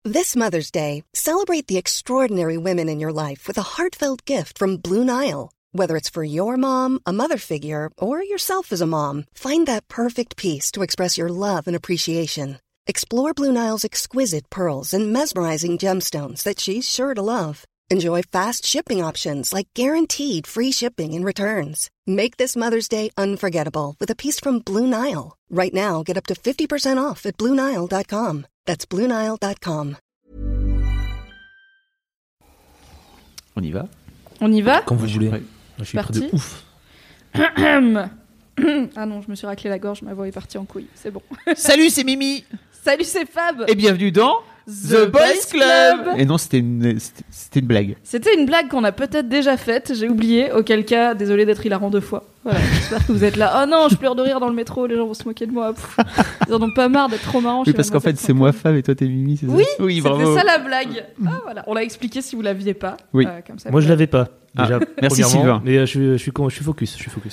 This Mother's Day, celebrate the extraordinary women in your life with a heartfelt gift from Blue Nile. Whether it's for your mom, a mother figure, or yourself as a mom, find that perfect piece to express your love and appreciation. Explore Blue Nile's exquisite pearls and mesmerizing gemstones that she's sure to love. Enjoy fast shipping options like guaranteed free shipping and returns. Make this Mother's Day unforgettable with a piece from Blue Nile. Right now, get up to 50% off at BlueNile.com. That's BlueNile.com. On y va? On y va? Quand vous voulez. Ouais. Je suis prêt de ouf. Ah non, je me suis raclé la gorge, ma voix est partie en couille, c'est bon. Salut, c'est Mimi. Salut, c'est Fab. Et bienvenue dans The Boys Club. Et non, c'était une blague. C'était une blague qu'on a peut-être déjà faite, j'ai oublié, auquel cas, désolé d'être hilarant 2 fois. Voilà, j'espère que vous êtes là. Oh non, je pleure de rire dans le métro, les gens vont se moquer de moi. Pff, ils en ont pas marre d'être trop marrants. Oui, parce qu'en fait, c'est moi Fab et toi t'es Mimi, c'est ça? Oui, bravo. c'était ça la blague. Ah, voilà. On l'a expliqué si vous l'aviez pas. Oui. Comme ça, Moi, je l'avais pas. Déjà, merci Sylvain. Mais je suis focus.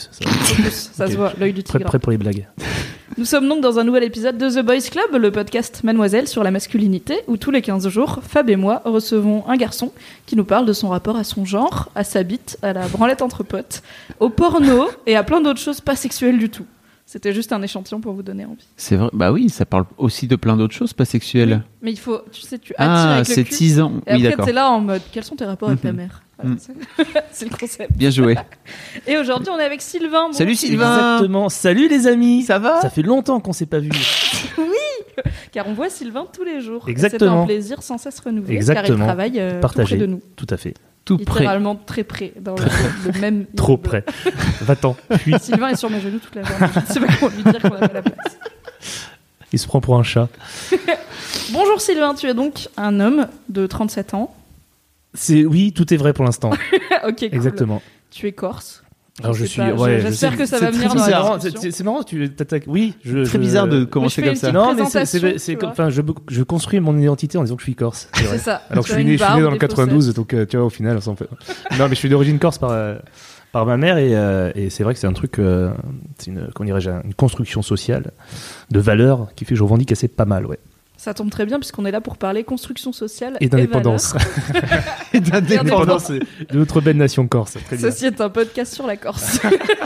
Ça se voit, l'œil du tigre. Prêt pour les blagues. Nous sommes donc dans un nouvel épisode de The Boys Club, le podcast Mademoiselle sur la masculinité, où tous les 15 jours, Fab et moi recevons un garçon qui nous parle de son rapport à son genre, à sa bite, à la branlette entre potes, au porno et à plein d'autres choses pas sexuelles du tout. C'était juste un échantillon pour vous donner envie. C'est vrai, bah oui, ça parle aussi de plein d'autres choses pas sexuelles. Oui, mais il faut, tu sais, tu attires avec le c'est cul. teasant. Et oui, après, d'accord. t'es là en mode, quels sont tes rapports avec ta mère? Voilà, c'est le concept. Bien joué. Et aujourd'hui, on est avec Sylvain. Bon, Salut Sylvain. Exactement. Salut les amis. Ça va? Ça fait longtemps qu'on s'est pas vus. car on voit Sylvain tous les jours. Exactement. C'est un plaisir sans cesse renouvelé. Exactement. Car il travaille tout Partagé. près de nous. Tout à fait. Tout près. Littéralement très près, dans le même Trop immeuble. près. Va-t'en. Fuis. Sylvain est sur mes genoux toute la journée. Je ne sais pas comment lui dire qu'on a pas la place. Il se prend pour un chat. Bonjour Sylvain, tu es donc un homme de 37 ans. Oui, tout est vrai pour l'instant. Ok, cool. Exactement. Tu es corse. Alors Je je sais suis. pas, Ouais, j'espère je sais. que ça va C'est venir très dans la bizarre. discussion. C'est marrant, tu t'attaques. Oui, Très bizarre de commencer fais comme une ça. petite Non, mais présentation, c'est tu comme. vois. Enfin, je construis mon identité en disant que je suis corse. C'est vrai. C'est ça. Alors que Tu je as suis né une dans barbe, le des 92, donc tu vois, au final, ça en fait. Non, mais je suis d'origine corse par ma mère et c'est vrai que c'est un truc, c'est comment dirais-je, une construction sociale de valeurs qui fait que je revendique assez pas mal, ouais. Ça tombe très bien puisqu'on est là pour parler construction sociale Et d'indépendance. valeurs. Et d'indépendance. De notre belle nation corse. Très bien. Ceci est un podcast sur la Corse.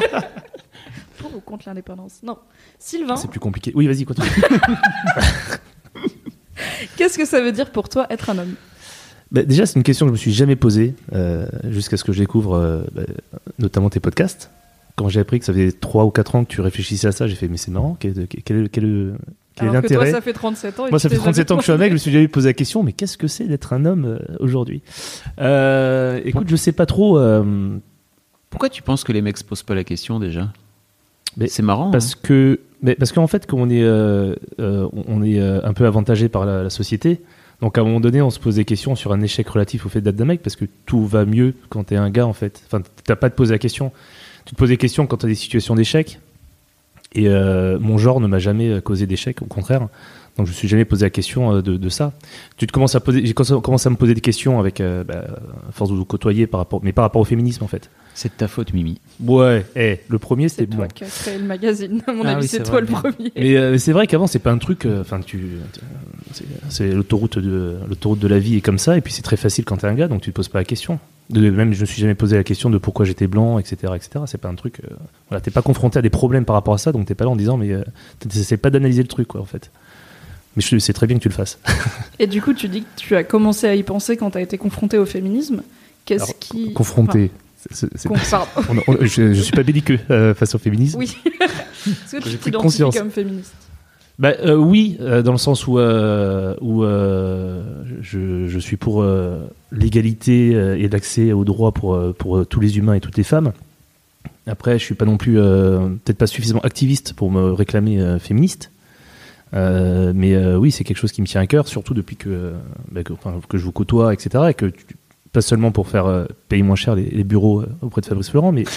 Pour ou contre l'indépendance? Non. Sylvain, C'est plus compliqué. Oui, vas-y, continue. qu'est-ce que ça veut dire pour toi être un homme? Bah, déjà, c'est une question que je me suis jamais posée jusqu'à ce que je découvre notamment tes podcasts. Quand j'ai appris que ça faisait 3 ou 4 ans que tu réfléchissais à ça, j'ai fait mais c'est marrant, quel est Alors que toi, l'intérêt? ça fait 37 ans. Et Moi, tu ça fait t'es 37 ans que je suis un jamais mec, je me suis jamais posé la question, mais qu'est-ce que c'est d'être un homme aujourd'hui? Écoute, je sais pas trop. Pourquoi tu penses que les mecs se posent pas la question déjà? Mais c'est marrant. Parce qu'en fait, comme on est un peu avantagé par la société, donc à un moment donné, on se pose des questions sur un échec relatif au fait d'être un mec, parce que tout va mieux quand t'es un gars, en fait. Enfin, t'as pas à te poser la question. Tu te poses des questions quand t'as des situations d'échec. Et mon genre ne m'a jamais causé d'échec, au contraire. Donc je me suis jamais posé la question de ça. J'ai commencé à me poser des questions avec à force de vous côtoyer par rapport au féminisme, en fait. C'est de ta faute, Mimi. Ouais, le premier C'est c'était toi bon. qui as créé le magazine. À mon Ah avis, oui, c'est c'est toi vrai. le premier. Mais c'est vrai qu'avant c'est pas un truc. Enfin, c'est l'autoroute de la vie est comme ça. Et puis c'est très facile quand t'es un gars, donc tu te poses pas la question. Même je me suis jamais posé la question de pourquoi j'étais blanc, etc., etc. C'est pas un truc. Voilà, t'es pas confronté à des problèmes par rapport à ça, donc t'es pas là en disant mais t'essaies pas d'analyser le truc, quoi, en fait. Mais c'est très bien que tu le fasses. Et du coup, tu dis que tu as commencé à y penser quand tu as été confronté au féminisme. Qu'est-ce Alors, qui... confronté. Pardon. Je suis pas belliqueux face au féminisme. Oui. Est-ce que J'ai tu pris t'identifies conscience. comme féministe? Oui, dans le sens où je suis pour l'égalité et l'accès aux droits pour tous les humains et toutes les femmes. Après, je suis pas non plus peut-être pas suffisamment activiste pour me réclamer féministe. Mais oui, c'est quelque chose qui me tient à cœur, surtout depuis que je vous côtoie, etc. Et que pas seulement pour faire payer moins cher les bureaux auprès de Fabrice Florent, mais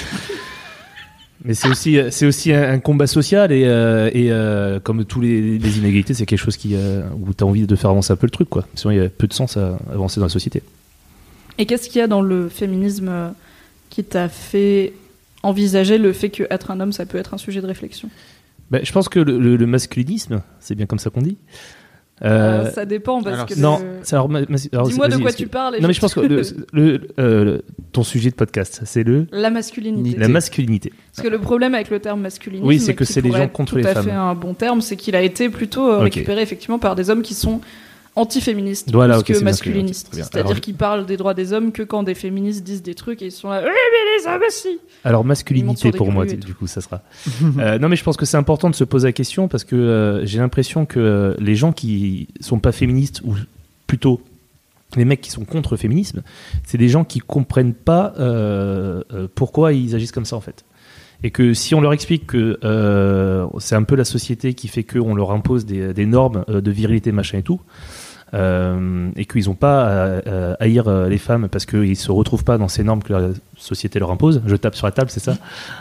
c'est aussi un combat social et comme tous les inégalités, c'est quelque chose où tu as envie de faire avancer un peu le truc, quoi. Sinon, il y a peu de sens à avancer dans la société. Et qu'est-ce qu'il y a dans le féminisme qui t'a fait envisager le fait qu'être un homme, ça peut être un sujet de réflexion? Je pense que le masculinisme, c'est bien comme ça qu'on dit, Ça dépend parce alors, que. Non, alors, Dis-moi de vas-y, quoi tu parles. Non, mais je pense que ton sujet de podcast, c'est la masculinité. la masculinité. Parce que le problème avec le terme masculinisme, Oui, c'est que qui c'est les pourrait gens être contre tout les à femmes. fait un bon terme, c'est qu'il a été plutôt récupéré effectivement par des hommes qui sont anti-féministes Voilà, plus ok, que c'est masculinistes. très bien. C'est-à-dire Alors, qu'ils parlent des droits des hommes que quand des féministes disent des trucs et ils sont là, oui, mais les hommes aussi. Alors Ils montent masculinité sur des pour moi, grues et tout. du coup, ça sera. Non, mais je pense que c'est important de se poser la question parce que j'ai l'impression que les gens qui sont pas féministes ou plutôt les mecs qui sont contre le féminisme, c'est des gens qui comprennent pas pourquoi ils agissent comme ça en fait. Et que si on leur explique que c'est un peu la société qui fait qu'on leur impose des normes de virilité machin et tout, et qu'ils n'ont pas à haïr les femmes parce qu'ils ne se retrouvent pas dans ces normes que la société leur impose. Je tape sur la table, c'est ça.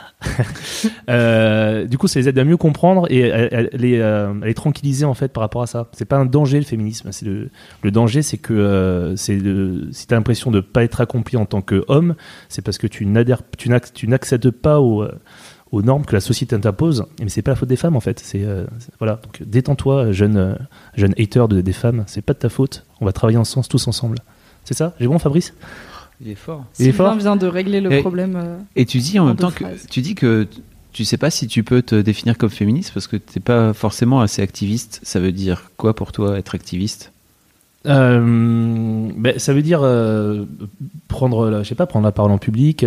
Du coup, ça les aide à mieux comprendre et à les tranquilliser en fait par rapport à ça. C'est pas un danger le féminisme. C'est le danger, c'est que si t'as l'impression de pas être accompli en tant qu'homme, c'est parce que tu n'accèdes pas aux normes que la société t'impose. Mais c'est pas la faute des femmes en fait. Voilà. Donc détends-toi, jeune hater des femmes. C'est pas de ta faute. On va travailler ensemble, tous ensemble. C'est ça? J'ai bon, Fabrice? Il est fort. Il est fort. Sylvain vient de régler le problème. Et tu dis en même deux temps que phrases. tu dis que tu sais pas si tu peux te définir comme féministe parce que t'es pas forcément assez activiste. Ça veut dire quoi pour toi être activiste? Ça veut dire prendre la parole en public.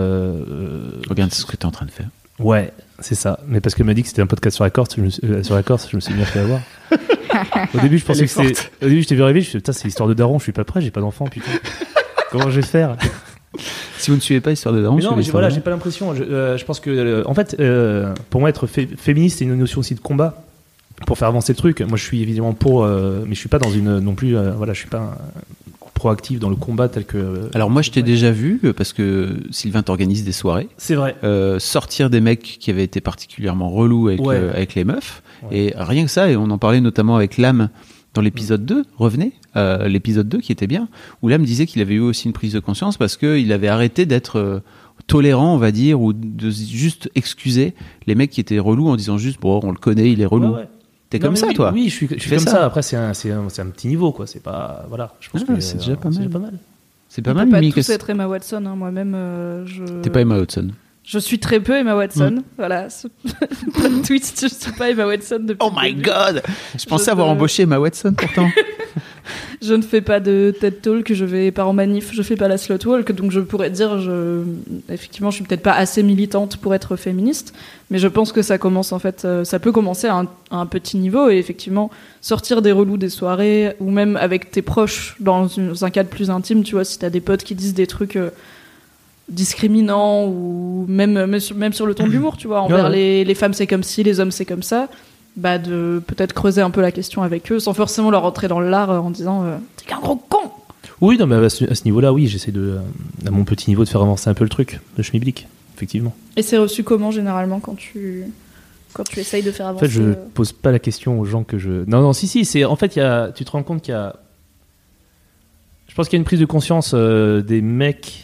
Regarde ce que t'es en train de faire. Ouais, c'est ça. Mais parce qu'elle m'a dit que c'était un podcast sur la Corse, je me suis bien fait avoir. Au début, je pensais que c'était. Au début, je t'ai vu arriver, je me suis dit, putain, c'est l'histoire de daron, je suis pas prêt, j'ai pas d'enfant, putain. Comment je vais faire? Si vous ne suivez pas Histoire de Daron, Mais non, mais voilà, j'ai pas l'impression. Je pense que, en fait, pour moi, être féministe, c'est une notion aussi de combat pour faire avancer le truc. Moi, je suis évidemment pour, mais je suis pas dans une non plus. Voilà, je suis pas proactif dans le combat tel que. Alors moi, je t'ai déjà vu parce que Sylvain t'organise des soirées. C'est vrai. Sortir des mecs qui avaient été particulièrement relous avec les meufs. Ouais. Et rien que ça, et on en parlait notamment avec Lame dans l'épisode 2, revenez, l'épisode 2 qui était bien, où Lame disait qu'il avait eu aussi une prise de conscience parce qu'il avait arrêté d'être tolérant, on va dire, ou de juste excuser les mecs qui étaient relous en disant juste, bon, on le connaît, il est relou. Ouais. T'es Non, comme mais ça, oui, toi? Oui, je suis fais comme ça. ça. Après, c'est un petit niveau, quoi. C'est pas. Voilà. Je pense que c'est déjà pas mal. C'est pas On mal, peut pas Mimi, tous être Emma Watson. Hein. Moi-même, T'es pas Emma Watson. Je suis très peu Emma Watson. Voilà. Plot twist, je suis pas Emma Watson depuis. Oh le my début. god! Je pensais Je avoir te- embauché Emma Watson pourtant. Je ne fais pas de TED Talk, je vais pas en manif, je fais pas la Slut Walk, donc je pourrais dire, effectivement, je suis peut-être pas assez militante pour être féministe, mais je pense que ça commence en fait, ça peut commencer à un petit niveau et effectivement sortir des relous des soirées ou même avec tes proches dans un cadre plus intime, tu vois, si t'as des potes qui disent des trucs discriminants ou même sur le ton de l'humour, tu vois, envers les femmes c'est comme ci, les hommes c'est comme ça. Bah de peut-être creuser un peu la question avec eux sans forcément leur rentrer dans l'art en disant t'es qu'un gros con. Oui, non, mais à ce niveau-là, oui, j'essaie à mon petit niveau, de faire avancer un peu le truc de schmilblick, effectivement. Et c'est reçu comment généralement quand tu essayes de faire En avancer fait, je pose pas la question aux gens que je. Non, si, c'est en fait, tu te rends compte qu'il y a. Je pense qu'il y a une prise de conscience des mecs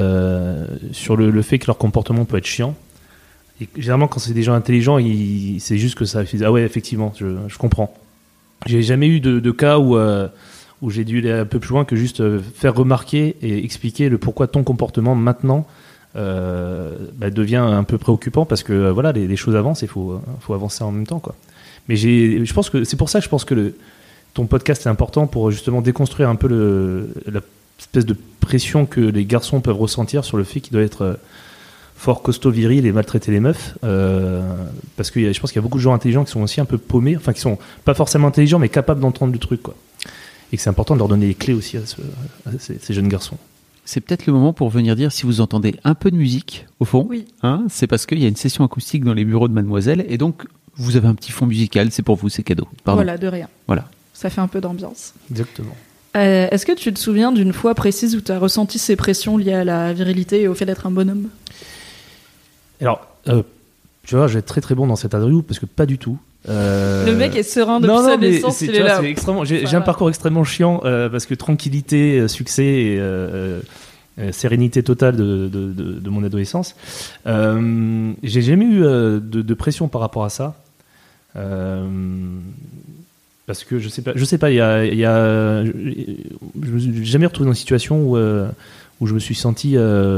sur le fait que leur comportement peut être chiant. Et généralement, quand c'est des gens intelligents, c'est juste que ça. Ah ouais, effectivement, je comprends. J'ai jamais eu de cas où j'ai dû aller un peu plus loin que juste faire remarquer et expliquer le pourquoi ton comportement maintenant devient un peu préoccupant parce que voilà, les choses avancent et il faut avancer en même temps, quoi. Mais je pense que c'est pour ça que je pense que ton podcast est important pour justement déconstruire un peu la espèce de pression que les garçons peuvent ressentir sur le fait qu'ils doivent être fort costaud, viril et maltraiter les meufs, parce que je pense qu'il y a beaucoup de gens intelligents qui sont aussi un peu paumés, enfin qui sont pas forcément intelligents mais capables d'entendre le truc, quoi. Et que c'est important de leur donner les clés aussi à ces jeunes garçons. C'est peut-être le moment pour venir dire si vous entendez un peu de musique au fond, Oui. hein, c'est parce qu'il y a une session acoustique dans les bureaux de Mademoiselle et donc vous avez un petit fond musical, c'est pour vous, c'est cadeau. Pardon. Voilà, de rien. Voilà. Ça fait un peu d'ambiance. Exactement. Est-ce que tu te souviens d'une fois précise où tu as ressenti ces pressions liées à la virilité et au fait d'être un bonhomme? Alors, tu vois, je vais être très très bon dans cette interview parce que pas du tout. Le mec est serein depuis sa naissance, il est là. J'ai un parcours extrêmement chiant parce que tranquillité, succès et sérénité totale de mon adolescence. J'ai jamais eu de pression par rapport à ça. Parce que je sais pas, je me suis jamais retrouvé dans une situation où je me suis senti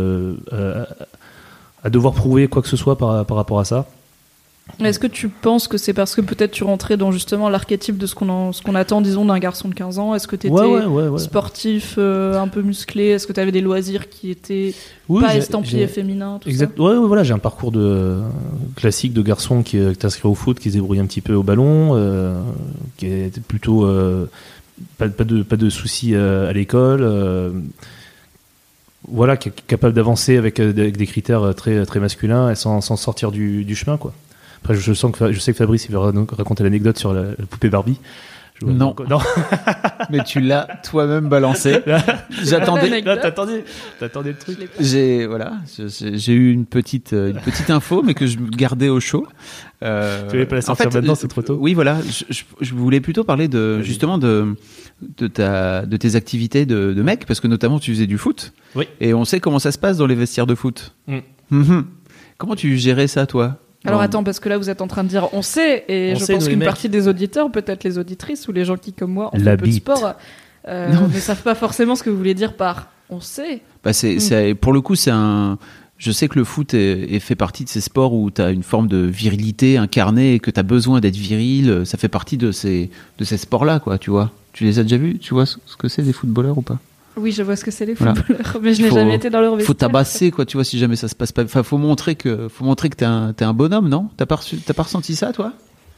à devoir prouver quoi que ce soit par rapport à ça. Est-ce que tu penses que c'est parce que peut-être tu rentrais dans justement l'archétype de ce qu'on attend, disons, d'un garçon de 15 ans? Est-ce que tu étais sportif, un peu musclé? Est-ce que tu avais des loisirs qui étaient pas estampillés féminins, tout ça? Voilà, j'ai un parcours classique de garçon qui est inscrit au foot, qui se débrouille un petit peu au ballon, qui est plutôt pas de soucis à l'école. Voilà, qui est capable d'avancer avec des critères très, très masculins et sans sortir du chemin, quoi. Après, je sais que Fabrice il va raconter l'anecdote sur la poupée Barbie. Non. Mais tu l'as toi-même balancé. J'attendais. T'attendais le truc. J'ai eu une petite info, mais que je gardais au chaud. Tu voulais pas la sortir maintenant, c'est trop tôt. Oui, voilà. Je voulais plutôt parler justement de tes activités de mec, parce que notamment tu faisais du foot. Oui. Et on sait comment ça se passe dans les vestiaires de foot. Comment tu gérais ça, toi? Alors attends, parce que là vous êtes en train de dire on sait, et je pense qu'une partie des auditeurs, peut-être les auditrices ou les gens qui comme moi ont fait peu de sport, ne savent pas forcément ce que vous voulez dire par on sait. Bah pour le coup, je sais que le foot fait partie de ces sports où tu as une forme de virilité incarnée et que tu as besoin d'être viril. Ça fait partie de ces sports-là, quoi, tu vois. Tu les as déjà vus? Tu vois ce que c'est des footballeurs ou pas? Oui, je vois ce que c'est les footballeurs, mais je n'ai jamais été dans leur vestiaire. Faut tabasser, quoi, tu vois, si jamais ça se passe pas. Enfin, faut montrer que t'es un bonhomme, non? T'as pas ressenti ça, toi?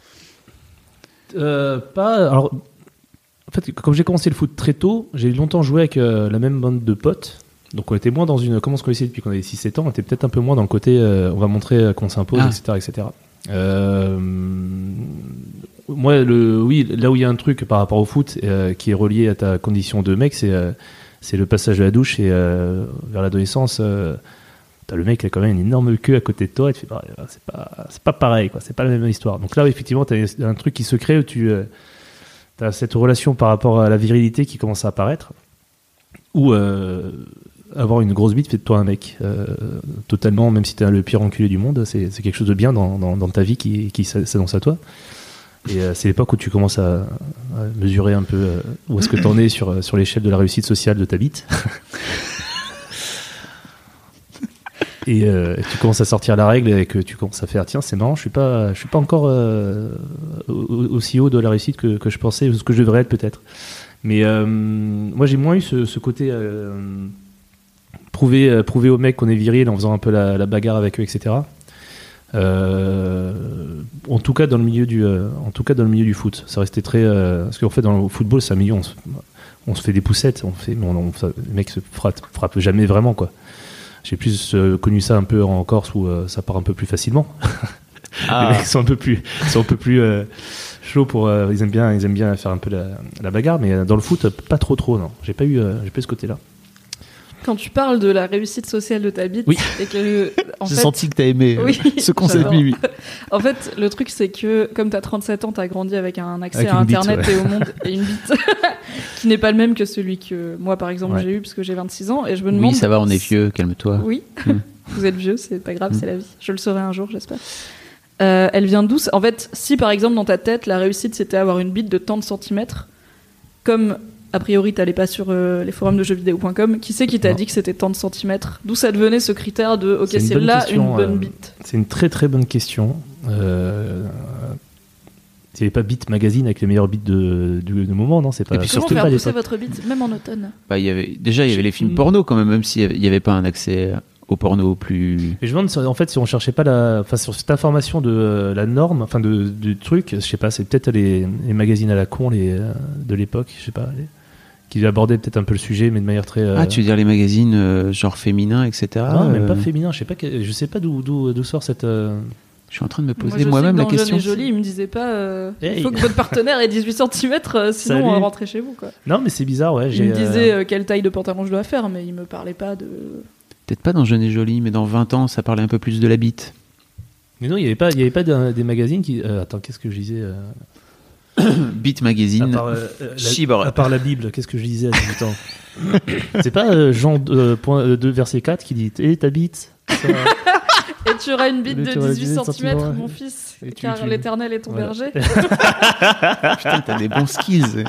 Pas. Alors, en fait, comme j'ai commencé le foot très tôt, j'ai longtemps joué avec la même bande de potes. Donc, on était moins dans une. Comment on se connaissait depuis qu'on avait 6-7 ans? On était peut-être un peu moins dans le côté. On va montrer qu'on s'impose, etc. Moi, là où il y a un truc par rapport au foot qui est relié à ta condition de mec, c'est le passage de la douche et vers l'adolescence. T'as le mec qui a quand même une énorme queue à côté de toi et tu fais c'est pas pareil, quoi, c'est pas la même histoire. Donc là, effectivement, t'as un truc qui se crée où t'as cette relation par rapport à la virilité qui commence à apparaître, ou avoir une grosse bite fait de toi un mec, totalement, même si t'es le pire enculé du monde, c'est quelque chose de bien dans ta vie qui s'annonce à toi. Et c'est l'époque où tu commences à mesurer un peu où est-ce que t'en es sur l'échelle de la réussite sociale de ta bite. Et tu commences à sortir la règle et que tu commences à faire tiens, c'est marrant, je suis pas encore aussi haut de la réussite que je pensais, ou ce que je devrais être peut-être. Mais moi j'ai moins eu ce côté prouver aux mecs qu'on est viril en faisant un peu la bagarre avec eux, etc. En tout cas dans le milieu du foot, ça restait très parce qu'en fait dans le football c'est un milieu, on se fait des poussettes, les mecs se frappent jamais vraiment, quoi. J'ai plus connu ça un peu en Corse où ça part un peu plus facilement. Les mecs sont un peu plus chauds pour ils aiment bien faire un peu la bagarre, mais dans le foot pas trop, non. J'ai pas eu ce côté-là. Quand tu parles de la réussite sociale de ta bite, et que j'ai senti que t'as aimé ce concept, Mimi. En fait, le truc c'est que comme t'as 37 ans, t'as grandi avec un accès à Internet et au monde et une bite qui n'est pas le même que celui que moi par exemple j'ai eu parce que j'ai 26 ans et je me demande. Oui, ça va, on est vieux, calme-toi. Oui, vous êtes vieux, c'est pas grave, c'est la vie. Je le saurai un jour, j'espère. Elle vient d'où? En fait, si par exemple dans ta tête la réussite c'était avoir une bite de tant de centimètres, comme a priori t'allais pas sur les forums de jeuxvideo.com, qui c'est qui t'a dit que c'était tant de centimètres? D'où ça devenait ce critère de ok, c'est là une bonne bite? C'est une très très bonne question. Il n'y avait pas Beat Magazine avec les meilleurs beats du moment, non? C'est pas. Et puis surtout, comment faire pousser votre bite même en automne? Il y avait les films porno quand même s'il n'y avait pas un accès au porno plus. Et je me demande en fait si on cherchait pas sur cette information de la norme, enfin du truc, je sais pas, c'est peut-être les magazines à la con de l'époque, je sais pas, qui abordaient peut-être un peu le sujet, mais de manière très. Tu veux dire les magazines genre féminins, etc. Non, même pas féminin. Je sais pas d'où sort cette. Je suis en train de me poser moi-même la question. Jeune et Jolie, il me disait pas il faut que votre partenaire ait 18 cm sinon rentrez chez vous, quoi. Non, mais c'est bizarre, ouais. Il me disait quelle taille de pantalon je dois faire, mais il me parlait pas de. Peut-être pas dans Jeune et Jolie, mais dans 20 ans, ça parlait un peu plus de la bite. Mais non, il y avait pas des magazines qui. Attends, qu'est-ce que je disais Beat Magazine. À part la Bible, qu'est-ce que je disais à 18 ans? C'est pas Jean 2 verset 4 qui dit ta bite Et tu auras une bite Et de tu auras 18 18 cm, centimètres, mon fils, Et tu- car tu- l'éternel est ton Voilà. berger. Putain, t'as des bons skills.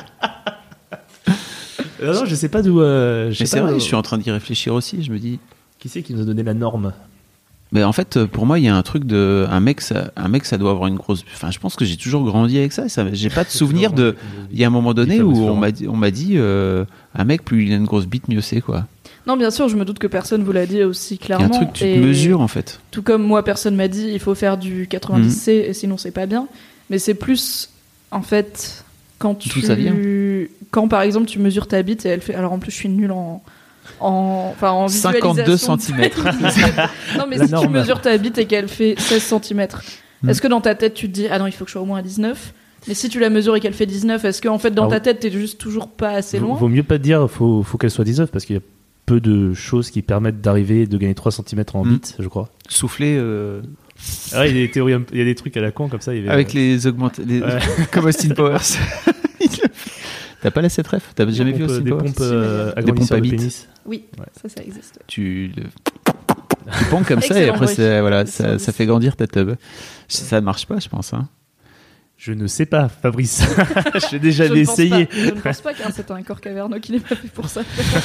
Non, je sais pas d'où. Mais c'est vrai, je suis en train d'y réfléchir aussi. Je me dis. Qui c'est qui nous a donné la norme? Mais en fait, pour moi, il y a un truc de. Un mec, ça doit avoir une grosse. Enfin, je pense que j'ai toujours grandi avec ça. J'ai pas de souvenir de. Il y a un moment donné où on m'a dit un mec, plus il a une grosse bite, mieux c'est, quoi. Non, bien sûr, je me doute que personne vous l'a dit aussi Il y a un clairement. truc, tu te mesures, en fait. Tout comme moi, personne m'a dit il faut faire du 90C et sinon c'est pas bien. Mais c'est plus, en fait, quand D'où ça vient quand par exemple tu mesures ta bite et elle fait. Alors en plus, je suis nulle en 52 visualisation. centimètres. Non, mais La si tu norme. mesures ta bite et qu'elle fait 16 cm, est-ce que dans ta tête tu te dis ah non, il faut que je sois au moins à 19? Mais si tu la mesures et qu'elle fait 19, est-ce que en fait dans ta tête t'es juste toujours pas assez loin? Vaut mieux pas te dire, faut qu'elle soit 19 parce qu'il y a peu de choses qui permettent d'arriver de gagner 3 cm en bite, je crois. Souffler. Ah ouais, il y a des théories, il y a des trucs à la con comme ça. Il y avait, Avec les augmentés. Ouais. Comme Austin Powers. T'as pas la cette ref? T'as jamais vu Austin des Powers? pompes Si, mais- agrandisseurs à de bite. pénis. Oui, Ouais. ça existe. Tu pompes comme ça et Excellent après bruit. voilà, ça fait grandir ta tub. Ça marche pas, je pense. Hein. Je ne sais pas, Fabrice. J'ai déjà Je ne pense essayé. pas- Je ne pense pas car c'est un corps caverneux qui n'est pas fait pour ça.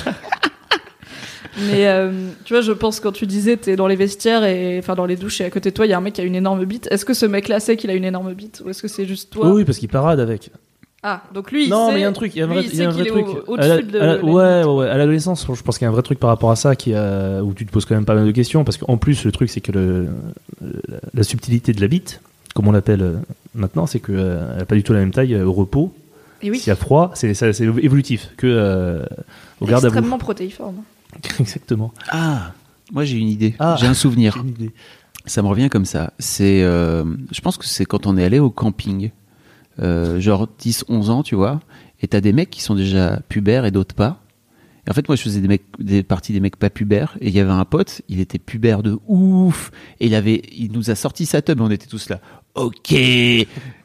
Mais tu vois, je pense quand tu disais t'es dans les vestiaires et enfin dans les douches et à côté de toi il y a un mec qui a une énorme bite. Est-ce que ce mec-là sait qu'il a une énorme bite ou est-ce que c'est juste toi? Oui, parce qu'il parade avec. Ah, donc lui il Non, sait. mais il y a un truc, il y a un vrai, lui, il y a un vrai sait qu'il truc. est au-dessus de. la Ouais, à l'adolescence, je pense qu'il y a un vrai truc par rapport à ça où tu te poses quand même pas mal de questions parce qu'en plus le truc c'est que la subtilité de la bite, comme on l'appelle maintenant, c'est qu'elle n'a pas du tout la même taille au repos. Et oui. S'il y a froid, c'est évolutif que au garde à vous. Extrêmement protéiforme. Exactement. Ah, moi j'ai une idée. Ah. J'ai un souvenir. J'ai une idée. Ça me revient comme ça. C'est, je pense que c'est quand on est allé au camping, genre 10-11 ans, tu vois, et t'as des mecs qui sont déjà pubères et d'autres pas. Et en fait, moi, je faisais des parties des mecs pas pubères, et il y avait un pote, il était pubère de ouf, et il nous a sorti sa tub, et on était tous là. Ok. Et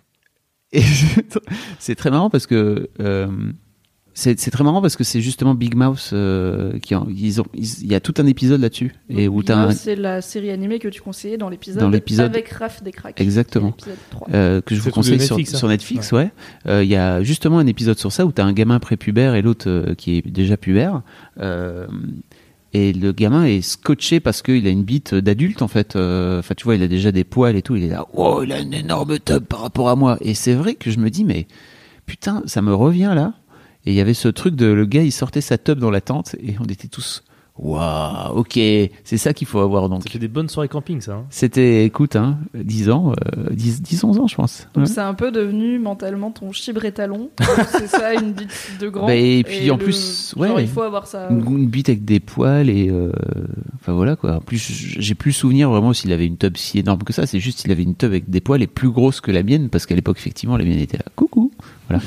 c'est très marrant parce que c'est très marrant parce que c'est justement Big Mouth il y a tout un épisode là-dessus et où Big t'as Mouth, c'est la série animée que tu conseillais dans l'épisode avec Raph des Cracks. Exactement. L'épisode 3. que je vous C'est conseille de Netflix, sur Netflix, ouais. Il y a justement un épisode sur ça où t'as un gamin prépubère et l'autre qui est déjà pubère. Et le gamin est scotché parce qu'il a une bite d'adulte en fait. Enfin, tu vois, il a déjà des poils et tout. Il est là, wow, il a une énorme tub par rapport à moi. Et c'est vrai que je me dis, mais putain, ça me revient là. Et il y avait ce truc de le gars, il sortait sa tub dans la tente et on était tous, waouh, ok, c'est ça qu'il faut avoir donc. Ça fait des bonnes soirées camping, ça. Hein. C'était, écoute, 10 ans, 10-11 ans, je pense. Donc Ouais. c'est un peu devenu mentalement ton chibre étalon. C'est ça, une bite de grand. Bah, et puis, en plus, genre, ouais. il faut avoir ça. Une bite avec des poils et enfin voilà quoi. En plus, j'ai plus souvenir vraiment s'il avait une tub si énorme que ça. C'est juste qu'il avait une tub avec des poils et plus grosse que la mienne parce qu'à l'époque effectivement la mienne était là. Coucou. Voilà.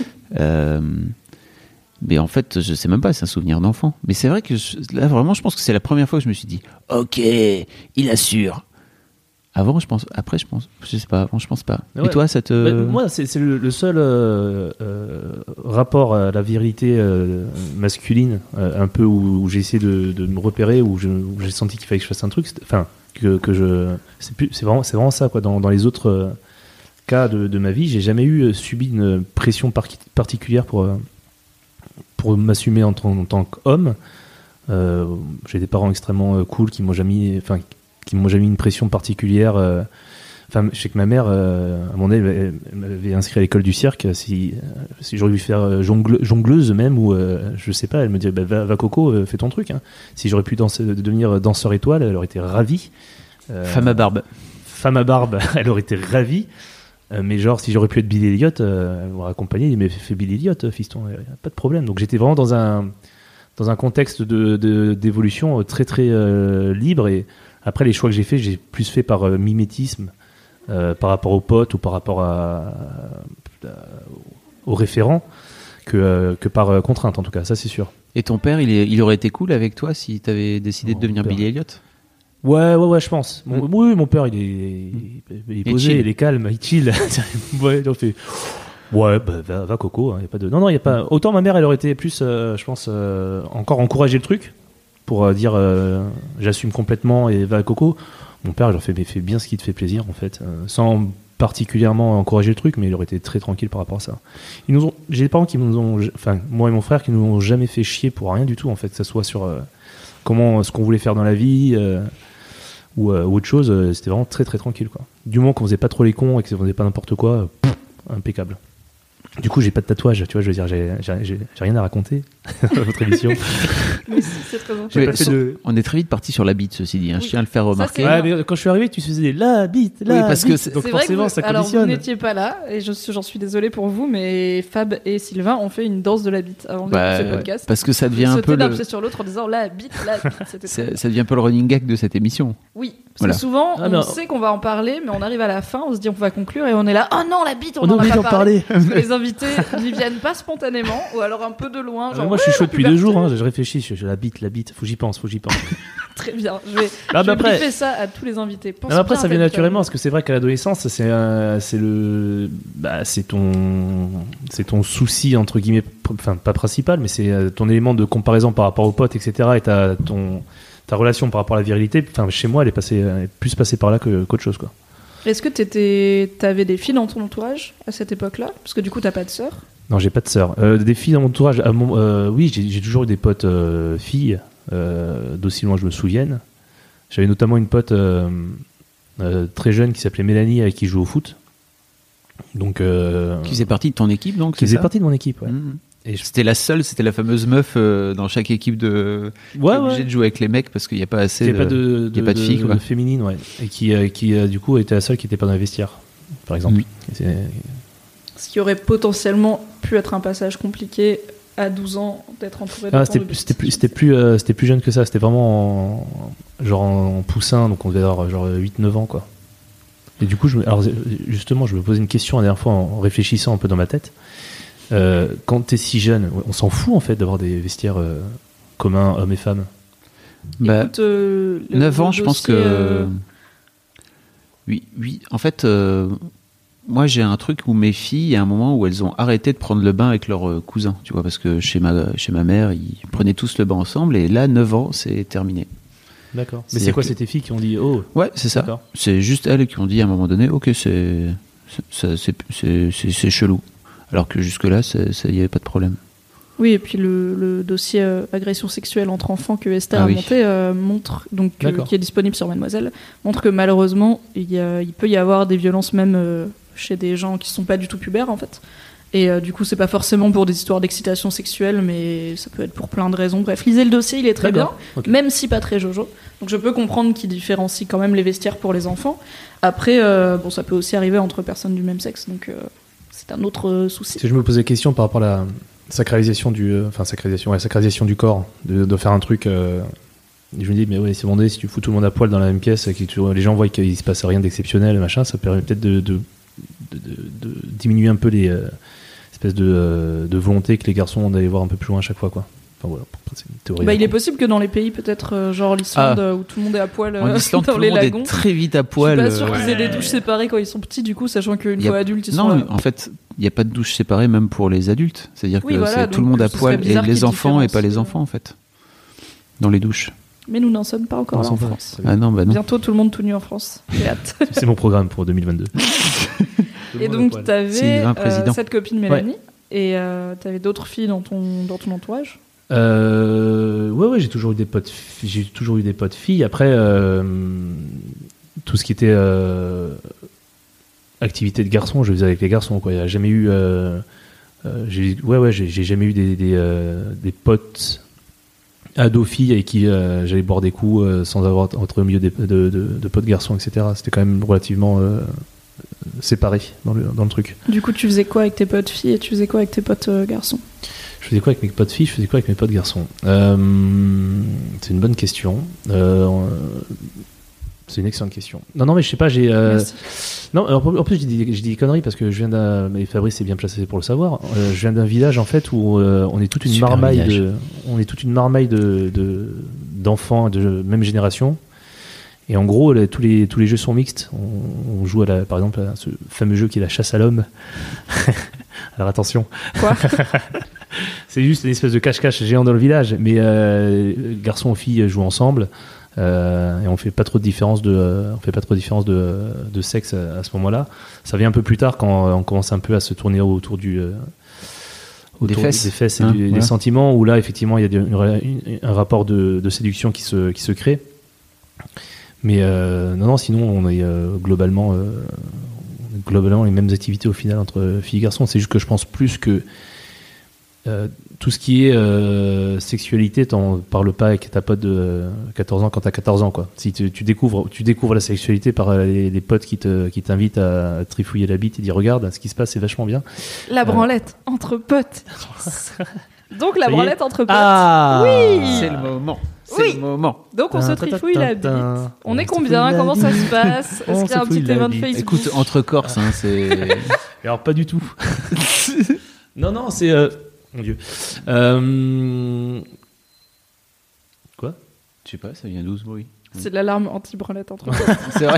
Mais en fait, je sais même pas, c'est un souvenir d'enfant. Mais c'est vrai que là vraiment, je pense que c'est la première fois que je me suis dit, ok, il assure. Avant, je pense. Après, je pense. Je sais pas. Avant, je pense pas. Ouais. Et toi, ça te. Bah, moi, c'est le seul rapport à la virilité masculine, un peu où j'ai essayé de me repérer, où j'ai senti qu'il fallait que je fasse un truc. Enfin, que je. C'est vraiment ça, quoi. Dans les autres cas de ma vie, j'ai jamais subi une pression particulière pour m'assumer en tant qu'homme. J'ai des parents extrêmement cool qui m'ont jamais mis une pression particulière. Enfin, je sais que ma mère, à un moment donné, elle m'avait inscrit à l'école du cirque. Si j'aurais dû faire jongleuse même, ou je sais pas, elle me disait va Coco, fais ton truc. Hein. Si j'aurais pu devenir danseur étoile, elle aurait été ravie. Femme à barbe. Femme à barbe, elle aurait été ravie. Mais genre, si j'aurais pu être Billy Elliot, elle m'aurait accompagné, mais fais Billy Elliot, fiston, pas de problème. Donc j'étais vraiment dans un contexte d'évolution très très libre. Et après, les choix que j'ai plus fait par mimétisme, par rapport aux potes ou par rapport aux référents, que par contrainte en tout cas, ça c'est sûr. Et ton père, il aurait été cool avec toi si t'avais décidé de devenir père. Billy Elliot? Ouais, je pense. Oui, mon père, il est posé, chill. il est calme, il chill. Ouais, il fait. Ouais, va Coco. Hein, y a pas de. Non, il y a pas. Autant ma mère, elle aurait été plus, je pense, encore encourager le truc pour dire j'assume complètement et va Coco. Mon père, il leur fait, mais fais bien ce qui te fait plaisir, en fait, sans particulièrement encourager le truc, mais il aurait été très tranquille par rapport à ça. J'ai des parents qui nous ont, enfin, moi et mon frère, qui nous ont jamais fait chier pour rien du tout, en fait, que ça soit sur ce qu'on voulait faire dans la vie, ou autre chose, c'était vraiment très très tranquille, quoi. Du moment qu'on faisait pas trop les cons et qu'on faisait pas n'importe quoi, impeccable. Du coup, j'ai pas de tatouage, tu vois, je veux dire, j'ai rien à raconter dans votre émission. Mais c'est très intéressant. On est très vite parti sur la bite, ceci dit. Je tiens à le faire remarquer. Ouais, mais quand je suis arrivé, tu faisais la bite, Oui, parce que donc c'est forcément, vrai que ça alors, conditionne. vous n'étiez pas là, et j'en suis désolée pour vous, mais Fab et Sylvain ont fait une danse de la bite avant ce podcast. Parce que ça devient un peu Ils sautaient d'un pied sur l'autre en disant la bite. C'était très bien. ça devient un peu le running gag de cette émission. Oui, parce Voilà. que souvent, Ah, non. on sait qu'on va en parler, mais on arrive à la fin, on se dit on va conclure, et on est là, oh non, la bite, on On a n'en a oublié pas d'en parlé. parler. Parce que les invités n'y viennent pas spontanément, ou alors un peu de loin. Genre, Moi, je suis chaud depuis puberté. 2 jours, hein, je réfléchis, je la bite, faut que j'y pense. Très bien, je vais Ah, mais après- briefer ça à tous les invités. Pense Non, après, bien ça à vient tel naturellement, parce que c'est vrai qu'à l'adolescence, c'est ton souci, entre guillemets, enfin, pas principal, mais c'est ton élément de comparaison par rapport aux potes, etc. Et ta relation par rapport à la virilité, enfin, chez moi, elle est plus passée par là qu'autre chose, quoi. Est-ce que t'avais des filles dans ton entourage à cette époque-là? Parce que du coup, t'as pas de sœur. Non, j'ai pas de sœur. Des filles dans mon entourage, oui, j'ai toujours eu des potes filles, d'aussi loin que je me souvienne. J'avais notamment une pote très jeune qui s'appelait Mélanie, avec qui je joue au foot. Donc, Qui faisait partie de ton équipe, donc qui c'est faisait ça partie de mon équipe, ouais. Mmh. Et C'était la fameuse meuf dans chaque équipe qui est obligée de jouer avec les mecs parce qu'il n'y a pas assez il n'y a pas de filles, quoi. de féminine, ouais. Et qui du coup était la seule qui n'était pas dans les vestiaires, par exemple. Mm. Et c'est- Ce qui aurait potentiellement pu être un passage compliqué à 12 ans d'être entouré de Ah, tant de c'était petites plus jeune que ça. C'était vraiment en poussin, donc on devait avoir genre 8-9 ans, quoi. Et du coup, alors justement, je me posais une question la dernière fois en réfléchissant un peu dans ma tête. Quand t'es si jeune, on s'en fout en fait d'avoir des vestiaires communs, hommes et femmes. Bah, Écoute, 9 ans, je pense dossier, que. Oui, en fait, moi j'ai un truc où mes filles, il y a un moment où elles ont arrêté de prendre le bain avec leurs cousins, tu vois, parce que chez ma mère, ils prenaient tous le bain ensemble, et là, 9 ans, c'est terminé. D'accord. Mais C'est-à-dire c'est quoi, que- c'est tes filles qui ont dit oh? Ouais, c'est ça. D'accord. C'est juste elles qui ont dit à un moment donné, ok, c'est chelou. Alors que jusque-là, il n'y avait pas de problème. Oui, et puis le dossier agression sexuelle entre enfants que Esther Ah a oui. monté montre, donc D'accord. qui est disponible sur Mademoiselle, montre que malheureusement, il peut y avoir des violences même chez des gens qui sont pas du tout pubères en fait. Et du coup, c'est pas forcément pour des histoires d'excitation sexuelle, mais ça peut être pour plein de raisons. Bref, lisez le dossier, il est très bien, D'accord. Ok. même si pas très jojo. Donc je peux comprendre qu'il différencie quand même les vestiaires pour les enfants. Après, bon, ça peut aussi arriver entre personnes du même sexe, donc c'est un autre souci. Si je me posais la question par rapport à la sacralisation sacralisation du corps, de faire un truc. Je me dis, mais ouais, c'est bon, si tu fous tout le monde à poil dans la même pièce, les gens voient qu'il se passe rien d'exceptionnel, machin, ça permet peut-être de diminuer un peu les espèces de volonté que les garçons ont d'aller voir un peu plus loin à chaque fois, quoi. Enfin voilà, c'est une théorie. Bah, il est possible que dans les pays peut-être genre l'Islande où tout le monde est à poil En Islande, dans tout les le monde lagons. est très vite à Je suis poil. pas sûr qu'ils aient des douches séparées quand ils sont petits, du coup, sachant qu'une Y a- fois adultes, ils Non, sont mais en fait, il n'y a pas de douche séparée même pour les adultes. C'est-à-dire Oui, que voilà, c'est tout le donc monde à ce serait poil, et bizarre qu'il y les ait enfants et pas les différence, enfants, en fait. Dans les douches. Mais nous n'en sommes pas encore là en Ensemble, France. très bien. Ah non, bah non. Bientôt tout le monde tout nu en France. J'ai hâte. C'est mon programme pour 2022. Et donc, t'avais Sylvain, président. cette copine Mélanie, et t'avais d'autres filles dans ton entourage. Ouais, j'ai toujours eu des potes. J'ai toujours eu des potes filles. Après, tout ce qui était activité de garçons, je le faisais avec les garçons, quoi. Il y a jamais eu. J'ai jamais eu des potes ados filles avec qui j'allais boire des coups sans avoir entre le milieu de potes garçons, etc. C'était quand même relativement séparé dans le truc. Du coup, tu faisais quoi avec tes potes filles et tu faisais quoi avec tes potes garçons? Je faisais quoi avec mes potes filles, je faisais quoi avec mes potes garçons? C'est une bonne question. C'est une excellente question. Non, mais je sais pas, j'ai... Merci. Non, alors, en plus, j'ai dit des conneries parce que je viens d'un... Mais Fabrice est bien placé pour le savoir. Je viens d'un village, en fait, où on est toute une Super marmaille village. d'enfants de même génération. Et en gros, tous les jeux sont mixtes. On joue, par exemple, à ce fameux jeu qui est la chasse à l'homme. Alors attention. Quoi? C'est juste une espèce de cache-cache géant dans le village, mais garçons et filles jouent ensemble. Et on fait pas trop de différence de sexe à ce moment-là. Ça vient un peu plus tard quand on commence un peu à se tourner autour des fesses et des sentiments, où là effectivement il y a un rapport de séduction qui se crée. Mais non, sinon on est globalement les mêmes activités au final entre filles et garçons. C'est juste que je pense plus que tout ce qui est sexualité, t'en parles pas avec ta pote de 14 ans quand t'as 14 ans, quoi. Si tu découvres la sexualité par les potes qui t'invitent à trifouiller la bite et dire regarde, ce qui se passe, c'est vachement bien. La branlette entre potes. Donc la branlette entre potes. Ah, oui, c'est le moment. C'est le moment. Donc on se trifouille la bite. On est combien? Comment ça se passe? Est-ce qu'il y a un petit événement de Facebook? Écoute, entre Corses, c'est. Alors pas du tout. Non, c'est. Mon Dieu. Quoi? Je sais pas, ça vient d'où ce bruit? C'est de l'alarme anti-branlette entre potes. C'est vrai.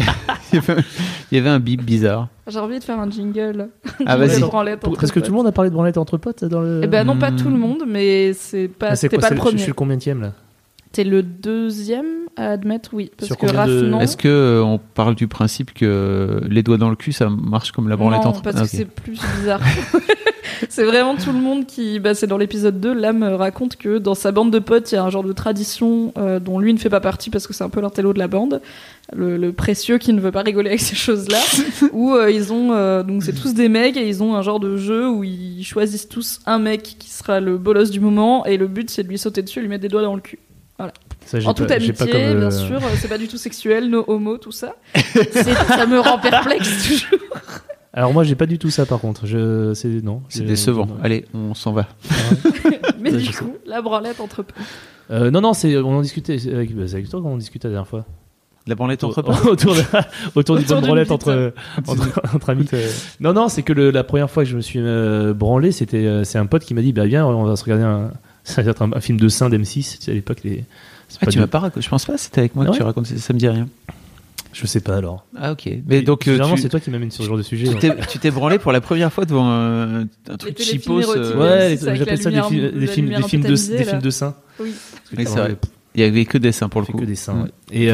Il y avait un bip bizarre. J'ai envie de faire un jingle. Ah, vas-y. Parce que tout le monde a parlé de branlette entre potes dans le. Eh ben non, pas tout le monde, mais c'est pas. T'es pas le premier. Je suis le combienième là? T'es le deuxième à admettre, oui. Parce sur que Raph, non. Est-ce que on parle du principe que les doigts dans le cul, ça marche comme la branlette entre potes? Non, parce que c'est plus bizarre. C'est vraiment tout le monde qui... c'est dans l'épisode 2, Lame raconte que dans sa bande de potes, il y a un genre de tradition dont lui ne fait pas partie parce que c'est un peu l'intello de la bande, le précieux qui ne veut pas rigoler avec ces choses-là, où ils ont... donc c'est tous des mecs et ils ont un genre de jeu où ils choisissent tous un mec qui sera le bolos du moment et le but c'est de lui sauter dessus et lui mettre des doigts dans le cul. Voilà. Ça, en toute amitié, bien sûr, c'est pas du tout sexuel, no homo, tout ça. Ça me rend perplexe toujours. Alors moi j'ai pas du tout ça par contre, c'est décevant. Allez, on s'en va. Mais du coup, la branlette entre potes. Non, on en discutait avec toi quand on discutait la dernière fois. La branlette entre potes autour d'une bonne branlette entre amis. Non, c'est que la première fois que je me suis branlé, c'est un pote qui m'a dit viens, on va se regarder un film de seins d'M6, à l'époque tu m'as pas raconté, je pense pas, c'était avec moi que tu racontes, ça me dit rien. Je sais pas alors. Ah ok. Mais donc généralement c'est toi qui m'amènes sur ce genre de sujet. Tu t'es branlé pour la première fois devant un truc cheapos. Ouais, j'appelle ça des films de seins. Oui. C'est vrai. Il y avait que des seins pour le coup. Que des seins. Ouais.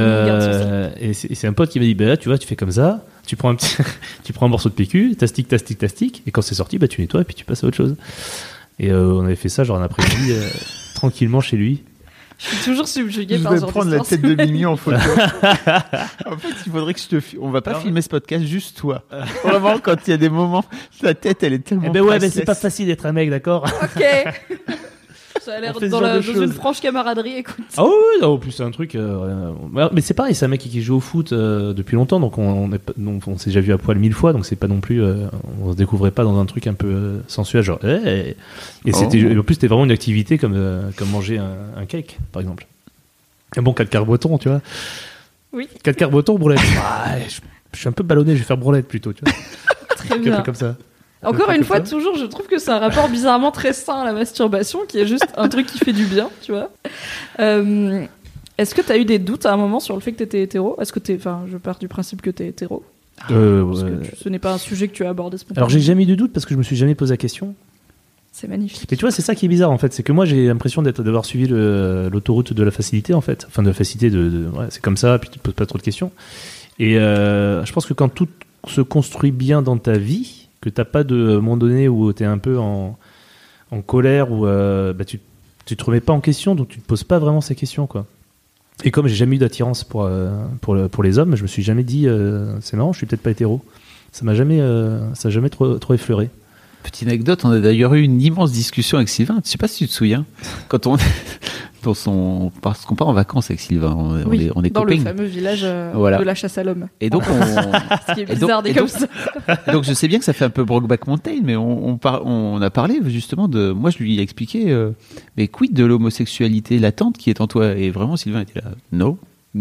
Et c'est un pote qui m'a dit là tu vois tu fais comme ça, tu prends un morceau de PQ, tastique, et quand c'est sorti tu nettoies et puis tu passes à autre chose. Et on avait fait ça genre un après-midi tranquillement chez lui. Je suis toujours subjugué par ce genre prendre la tête de Mimi en photo. En fait, il faudrait que on va pas filmer ce podcast, juste toi. Vraiment, quand il y a des moments, ta tête, elle est tellement. Mais c'est pas facile d'être un mec, d'accord? Ok. Ça a l'air dans une franche camaraderie, écoute. Ah oui, en plus c'est un truc. Mais c'est pareil, c'est un mec qui joue au foot depuis longtemps, donc on s'est déjà vu à poil 1000 fois, donc c'est pas non plus. On se découvrait pas dans un truc un peu sensuel, genre. Et en plus c'était vraiment une activité comme manger un cake, par exemple. Un bon 4 quarts breton, tu vois. Oui. 4 quarts breton, branlette. Je suis un peu ballonné, je vais faire branlette plutôt, tu vois. Très bien. Un peu comme ça. Encore une fois, toujours, je trouve que c'est un rapport bizarrement très sain à la masturbation, qui est juste un truc qui fait du bien, tu vois. Est-ce que t'as eu des doutes à un moment sur le fait que t'étais hétéro? Est-ce que je pars du principe que t'es hétéro. Parce que ce n'est pas un sujet que tu as abordé spontanément. Alors j'ai jamais eu de doute parce que je me suis jamais posé la question. C'est magnifique. Mais tu vois, c'est ça qui est bizarre en fait, c'est que moi j'ai l'impression d'avoir suivi l'autoroute de la facilité en fait. Enfin de la facilité c'est comme ça, puis tu te poses pas trop de questions. Et je pense que quand tout se construit bien dans ta vie, que t'as pas de moment donné où t'es un peu en colère, où tu te remets pas en question, donc tu te poses pas vraiment ces questions, quoi. Et comme j'ai jamais eu d'attirance pour les hommes, je me suis jamais dit c'est marrant, je suis peut-être pas hétéro. Ça m'a jamais trop effleuré. Petite anecdote, on a d'ailleurs eu une immense discussion avec Sylvain. Je sais pas si tu te souviens, quand parce qu'on part en vacances avec Sylvain, on est dans copains. Le fameux village de la chasse à l'homme. Et donc ce qui est bizarre comme ça. Donc je sais bien que ça fait un peu Brokeback Mountain, mais on a parlé justement de. Moi je lui ai expliqué, mais quid de l'homosexualité latente qui est en toi? Et vraiment Sylvain était là, no.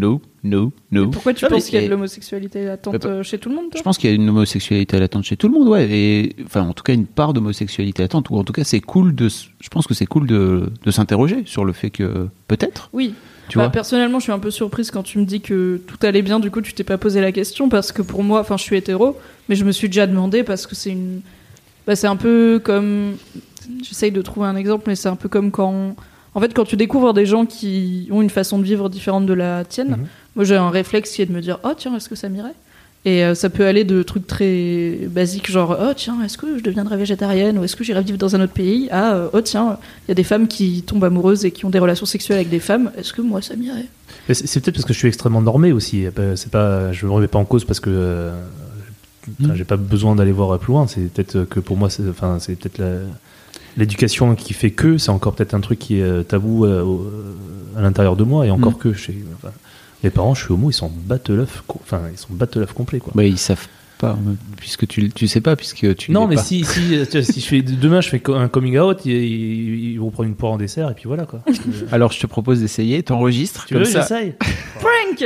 Et pourquoi tu penses qu'il y a de l'homosexualité latente chez tout le monde, toi? Je pense qu'il y a une homosexualité latente chez tout le monde, ouais. Et enfin, en tout cas, une part d'homosexualité latente, ou en tout cas, je pense que c'est cool de s'interroger sur le fait que peut-être. Oui. Tu vois. Personnellement, je suis un peu surprise quand tu me dis que tout allait bien. Du coup, tu t'es pas posé la question parce que pour moi, je suis hétéro, mais je me suis déjà demandé parce que c'est c'est un peu comme. J'essaye de trouver un exemple, mais c'est un peu comme quand En fait, quand tu découvres des gens qui ont une façon de vivre différente de la tienne, moi j'ai un réflexe qui est de me dire oh tiens, est-ce que ça m'irait ? Et ça peut aller de trucs très basiques, genre oh tiens, est-ce que je deviendrai végétarienne ou est-ce que j'irai vivre dans un autre pays, à oh tiens, il y a des femmes qui tombent amoureuses et qui ont des relations sexuelles avec des femmes, est-ce que moi ça m'irait ? Mais c'est peut-être parce que je suis extrêmement normé aussi. C'est pas, je me remets pas en cause parce que j'ai pas besoin d'aller voir plus loin. C'est peut-être que pour moi, c'est peut-être l'éducation qui fait que c'est encore peut-être un truc qui est tabou à l'intérieur de moi et encore que mes parents, je suis homo, ils sont battle-off, complets quoi. Bah, ils savent pas, puisque tu sais pas, puisque tu. Non, mais pas. si demain je fais un coming out, ils vont prendre une poire en dessert et puis voilà quoi. Alors je te propose d'essayer, t'enregistres Tu comme veux, ça. j'essaye. Prank.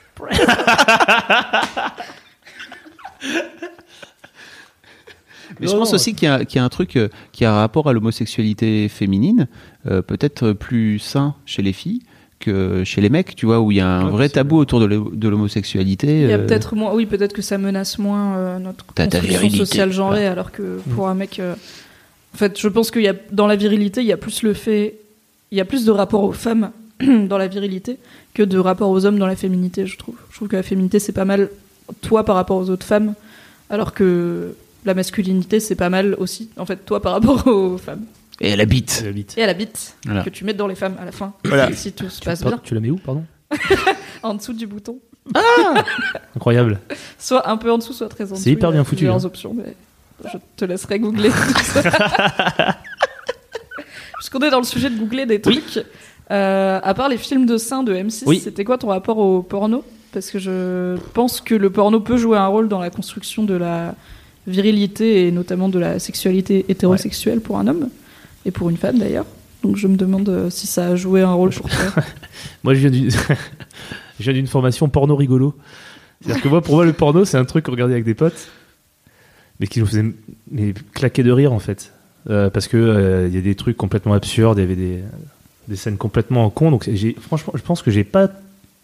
Mais je pense aussi qu'il y a un truc qui a rapport à l'homosexualité féminine, peut-être plus sain chez les filles que chez les mecs, tu vois, où il y a un vrai tabou autour de l'homosexualité. Il y a peut-être moins, oui, peut-être que ça menace moins notre construction sociale genrée, alors que pour un mec, en fait, je pense qu'il y a dans la virilité, il y a plus de rapport aux femmes dans la virilité que de rapport aux hommes dans la féminité, je trouve. Je trouve que la féminité c'est pas mal toi par rapport aux autres femmes, alors que la masculinité c'est pas mal aussi, en fait, toi par rapport aux femmes. Et à la bite. Et à la bite, voilà. Que tu mets dans les femmes à la fin, si tout se passe bien. Tu la mets où, pardon? En dessous du bouton. Ah incroyable. Soit un peu en dessous, soit très en dessous. C'est hyper bien foutu. Il y a plusieurs options, mais je te laisserai googler tout ça. Puisqu'on est dans le sujet de googler des trucs, à part les films de seins de M6, c'était quoi ton rapport au porno? Parce que je pense que le porno peut jouer un rôle dans la construction de la virilité et notamment de la sexualité hétérosexuelle pour un homme et pour une femme d'ailleurs. Donc je me demande si ça a joué un rôle pour toi. Moi je viens d'une formation porno rigolo. C'est-à-dire que pour moi le porno c'est un truc qu'on regardait avec des potes, mais qui nous faisait claquer de rire en fait. Parce que y a des trucs complètement absurdes, il y avait des scènes complètement cons. Donc franchement je pense que j'ai pas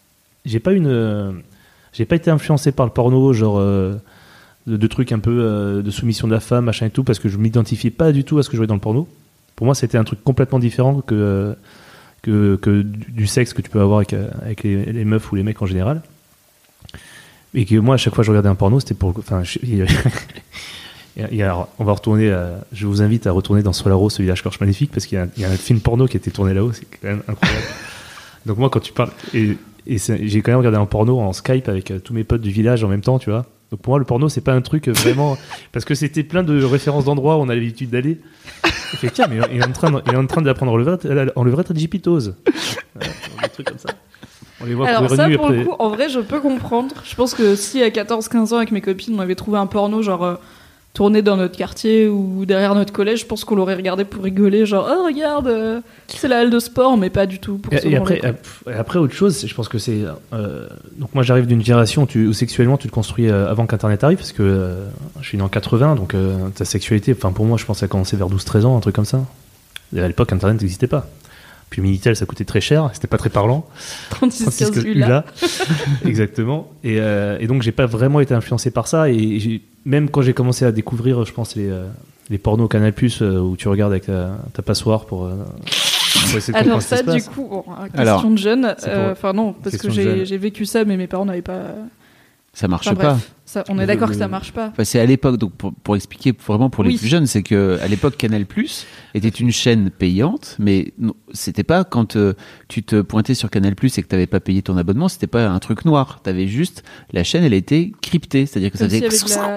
été influencé par le porno, genre de trucs un peu de soumission de la femme, machin et tout, parce que je m'identifiais pas du tout à ce que je voyais dans le porno. Pour moi, c'était un truc complètement différent que du sexe que tu peux avoir avec les meufs ou les mecs en général. Et que moi, à chaque fois que je regardais un porno, c'était pour... Enfin, on va retourner je vous invite à retourner dans Solaro, ce village corche magnifique, parce qu'il y a un film porno qui a été tourné là-haut, c'est quand même incroyable. Donc moi, quand tu parles... Et j'ai quand même regardé un porno en Skype avec tous mes potes du village en même temps, tu vois. Donc pour moi, le porno, c'est pas un truc vraiment... Parce que c'était plein de références d'endroits où on a l'habitude d'aller. Et fait, tiens, mais il est en train d'apprendre en levrette à Jipitos. Des trucs comme ça. On les voit. Alors ça, pour le coup, en vrai, je peux comprendre. Je pense que si à 14-15 ans, avec mes copines, on avait trouvé un porno, genre... tourné dans notre quartier ou derrière notre collège, je pense qu'on l'aurait regardé pour rigoler, genre oh regarde, c'est la halle de sport, mais pas du tout pour se branler. Après autre chose, je pense que c'est donc moi j'arrive d'une génération où sexuellement tu te construis avant qu'Internet arrive, parce que je suis né en 80, donc ta sexualité, enfin pour moi je pense que ça a commencé vers 12-13 ans, un truc comme ça. Et à l'époque Internet n'existait pas. Puis Minitel, ça coûtait très cher, c'était pas très parlant. 3615 ULA. Exactement. Et donc j'ai pas vraiment été influencé par ça, et même quand j'ai commencé à découvrir, je pense, les pornos Canal+, où tu regardes avec ta passoire pour essayer de alors comprendre ce qui se ça, du passe. coup, question de jeune, enfin non, parce que question j'ai vécu ça, mais mes parents n'avaient pas... Ça marche Enfin, pas. bref, on est d'accord que ça marche pas. Enfin, c'est à l'époque, donc pour expliquer vraiment pour les plus jeunes, c'est que à l'époque Canal+ était une chaîne payante, mais non, c'était pas quand tu te pointais sur Canal+ et que t'avais pas payé ton abonnement, c'était pas un truc noir. T'avais juste la chaîne, elle était cryptée, c'est-à-dire que comme ça faisait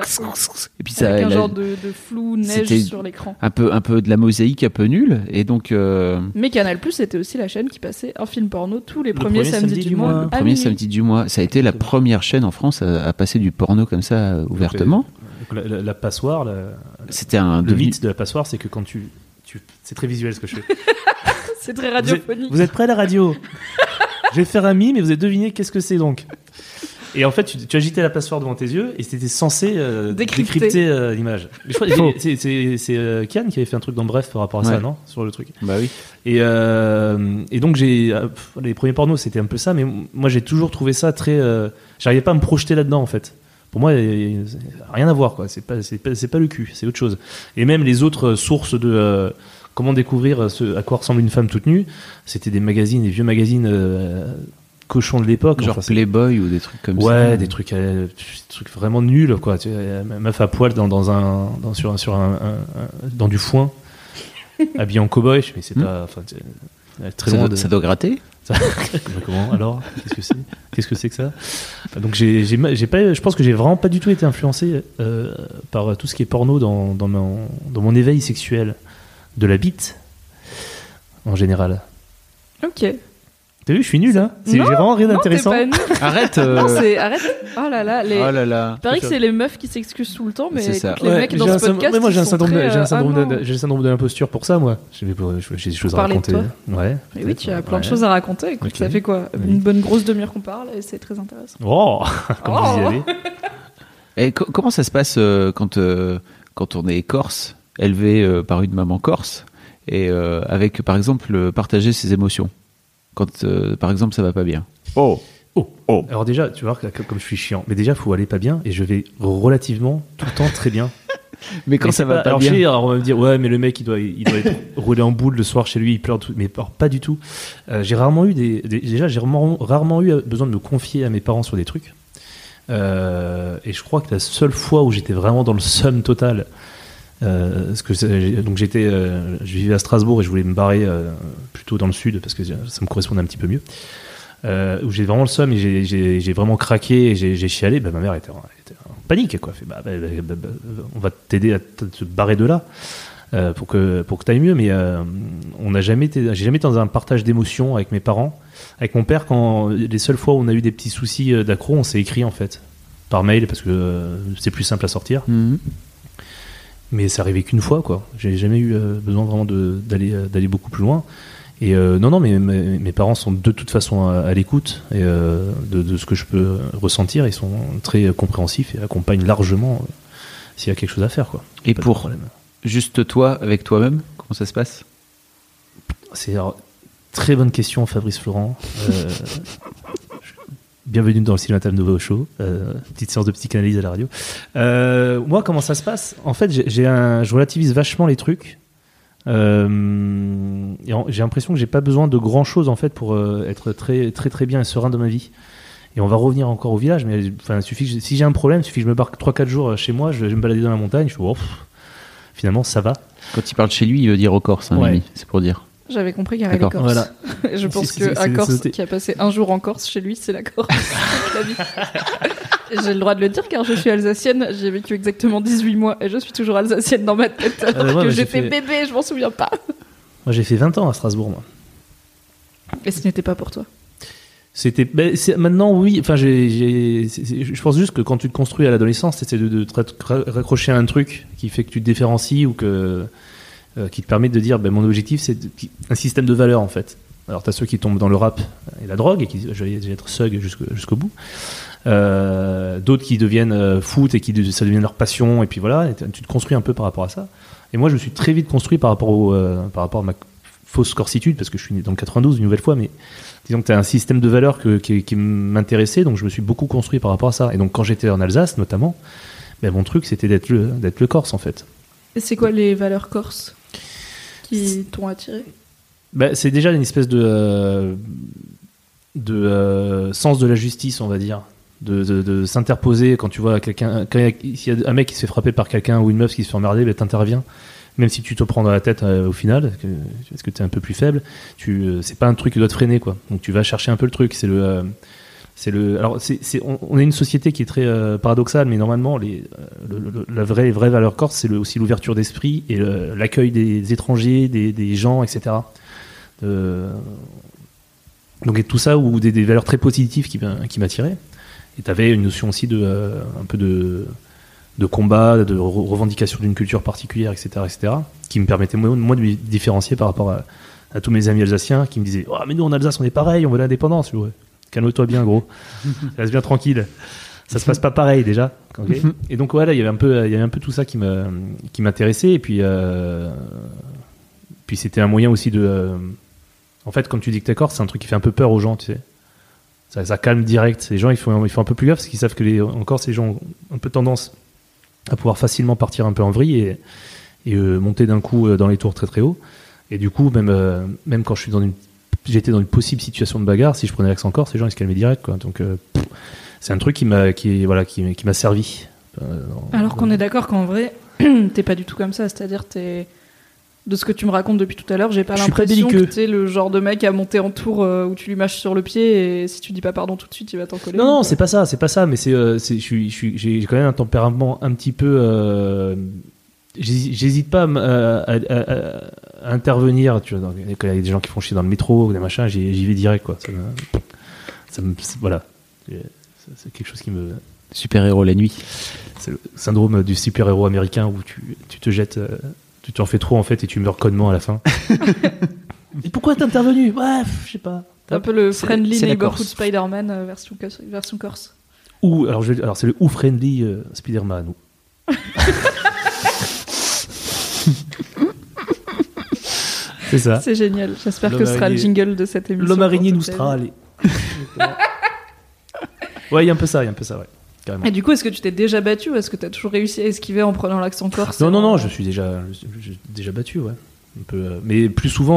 et puis ça avec un genre de flou neige sur l'écran. Un peu de la mosaïque un peu nulle, et donc. Mais Canal+ c'était aussi la chaîne qui passait un film porno tous les premiers samedis du mois. Le premier samedi du mois, ça a été la première chaîne en France à passer du porno comme ça ouvertement. Donc la passoire, c'était le mythe de la passoire, c'est que quand tu c'est très visuel ce que je fais. C'est très radiophonique. Vous êtes prêts à la radio? Je vais faire un mime et vous allez deviner qu'est-ce que c'est donc. Et en fait, tu agitais la passoire devant tes yeux et c'était censé décrypter l'image. Mais je crois que c'est Kian qui avait fait un truc dans Bref par rapport à ça, non? Sur le truc. Bah oui. Et donc les premiers pornos c'était un peu ça, mais moi j'ai toujours trouvé ça très. J'arrivais pas à me projeter là-dedans en fait. Pour moi, rien à voir quoi. C'est pas le cul, c'est autre chose. Et même les autres sources de comment découvrir à quoi ressemble une femme toute nue. C'était des vieux magazines cochons de l'époque. Genre Playboy ou des trucs comme ça. Ouais, des trucs vraiment nuls, quoi. Tu sais, meuf à poil dans du foin, habillée en cow-boy. Mais c'est pas, très loin ça doit gratter. Comment alors? Qu'est-ce que c'est que ça? Donc je pense que j'ai vraiment pas du tout été influencé par tout ce qui est porno dans mon éveil sexuel de la bite en général. Ok. T'as vu, je suis nul, hein? J'ai vraiment rien d'intéressant. T'es pas nul. Arrête. Arrête. Oh là là. Oh là là. Il paraît que c'est les meufs qui s'excusent tout le temps, mais C'est ça. écoute, les mecs dans ce podcast. Mais moi, j'ai un syndrome syndrome de l'imposture pour ça, moi. J'ai des choses à raconter. Ouais. Mais oui, tu as plein de choses à raconter. Écoute, okay. Ça fait quoi? Une bonne grosse demi-heure qu'on parle et c'est très intéressant. Oh, comme vous y allez. Et comment ça se passe quand on est corse, élevé par une maman corse, et avec, par exemple, partager ses émotions? Quand, par exemple, ça va pas bien. Oh. Alors déjà, tu vois, comme je suis chiant, mais déjà, faut aller pas bien, et je vais relativement tout le temps très bien. Mais quand ça va pas bien. Alors on va me dire, ouais, mais le mec, il doit être roulé en boule le soir chez lui, il pleure tout. Mais pas du tout. J'ai rarement eu rarement eu besoin de me confier à mes parents sur des trucs. Et je crois que la seule fois où j'étais vraiment dans le seum total, donc je vivais à Strasbourg et je voulais me barrer plutôt dans le sud parce que ça me correspondait un petit peu mieux, où j'ai vraiment le seum et j'ai vraiment craqué et j'ai chialé. Ma mère était en panique, quoi. Fait, on va t'aider à te barrer de là pour que t'ailles mieux. Mais j'ai jamais été dans un partage d'émotions avec mes parents. Avec mon père, les seules fois où on a eu des petits soucis d'accro, on s'est écrit en fait par mail parce que c'est plus simple à sortir. Mm-hmm. Mais ça arrivait qu'une fois, quoi. J'ai jamais eu besoin vraiment d'aller beaucoup plus loin. Et non, mais mes parents sont de toute façon à l'écoute et de ce que je peux ressentir. Ils sont très compréhensifs et accompagnent largement s'il y a quelque chose à faire, quoi. Et pour juste toi, avec toi-même, comment ça se passe? C'est très bonne question, Fabrice Florent. Bienvenue dans le Cinémathèque Nouveau Show, petite séance de psychanalyse à la radio. Moi, comment ça se passe? En fait, je relativise vachement les trucs. Et j'ai l'impression que j'ai pas besoin de grand chose en fait pour être très très très bien et serein dans ma vie. Et on va revenir encore au village, mais si j'ai un problème, il suffit que je me barque 3-4 jours chez moi, je vais me balader dans la montagne, je fais finalement ça va. Quand il parle chez lui, il veut dire au Corse, hein, ouais. C'est pour dire. J'avais compris qu'il y avait les Corses. Voilà. Je pense qu'un Corse qui a passé un jour en Corse, chez lui, c'est la Corse. La vie. J'ai le droit de le dire car je suis alsacienne. J'ai vécu exactement 18 mois et je suis toujours alsacienne dans ma tête. Alors que j'étais bébé, je m'en souviens pas. Moi, j'ai fait 20 ans à Strasbourg, moi. Et ce n'était pas pour toi? Maintenant, oui. Enfin, je pense juste que quand tu te construis à l'adolescence, c'est de te raccrocher à un truc qui fait que tu te différencies ou qui te permet de dire mon objectif c'est un système de valeurs en fait. Alors t'as ceux qui tombent dans le rap et la drogue et qui je vais être thug jusqu'au bout, d'autres qui deviennent foot et ça devient leur passion et puis voilà, et tu te construis un peu par rapport à ça. Et moi je me suis très vite construit par rapport à ma fausse corsitude parce que je suis né dans le 92 une nouvelle fois, mais disons que t'as un système de valeurs qui m'intéressait, donc je me suis beaucoup construit par rapport à ça. Et donc quand j'étais en Alsace notamment, mon truc c'était d'être le Corse en fait. Et c'est quoi les valeurs corses qui t'ont attiré? C'est déjà une espèce de sens de la justice, on va dire, de s'interposer quand tu vois quelqu'un, s'il y a un mec qui se fait frapper par quelqu'un ou une meuf qui se fait emmerder, t'interviens, même si tu te prends dans la tête au final, parce que t'es un peu plus faible, c'est pas un truc qui doit te freiner, quoi. Donc tu vas chercher un peu le truc, alors on est une société qui est très paradoxale, mais normalement la vraie valeur corse c'est aussi l'ouverture d'esprit et l'accueil des étrangers, des gens, etc. Donc et tout ça ou des valeurs très positives qui m'attiraient. Et t'avais une notion aussi un peu de combat, de revendication d'une culture particulière, etc., qui me permettait moi de me différencier par rapport à tous mes amis alsaciens qui me disaient mais nous en Alsace on est pareil, on veut l'indépendance. Ouais. Calme-toi bien, gros. Reste bien tranquille. Ça se passe pas pareil déjà. Okay. Et donc voilà, il y avait un peu tout ça qui m'intéressait. Et puis c'était un moyen aussi en fait, comme tu dis que t'es corse, c'est un truc qui fait un peu peur aux gens, tu sais. Ça calme direct. Les gens, ils font un peu plus gaffe parce qu'ils savent que en Corse, les gens ont un peu tendance à pouvoir facilement partir un peu en vrille et monter d'un coup dans les tours très très haut. Et du coup, même quand j'étais dans une possible situation de bagarre, si je prenais l'accent corse, les gens ils se calmaient direct, quoi. Donc c'est un truc qui m'a servi. Alors qu'on est d'accord qu'en vrai, t'es pas du tout comme ça. C'est-à-dire, de ce que tu me racontes depuis tout à l'heure, j'ai pas l'impression que t'es le genre de mec à monter en tour où tu lui mâches sur le pied et si tu dis pas pardon tout de suite, il va t'en coller. Non, c'est pas ça. Mais j'ai quand même un tempérament un petit peu. J'hésite pas à intervenir. Tu vois, quand il y a des gens qui font chier dans le métro ou des machins, j'y vais direct, quoi. Voilà. C'est quelque chose qui me. Super-héros la nuit. C'est le syndrome du super-héros américain où tu te jettes. Tu t'en fais trop en fait et tu meurs connement à la fin. Et pourquoi t'es intervenu? Bref, je sais pas. C'est un peu le Friendly c'est Neighborhood Spider-Man version corse. Alors c'est le Friendly Spider-Man. C'est ça. C'est génial. J'espère que ce sera le jingle de cette émission. L'homme araignée nous sera allé. Ouais, il y a un peu ça, ouais. Carrément. Et du coup, est-ce que tu t'es déjà battu ou est-ce que tu as toujours réussi à esquiver en prenant l'accent corse? Non, je suis déjà battu, ouais. Un peu, mais plus souvent,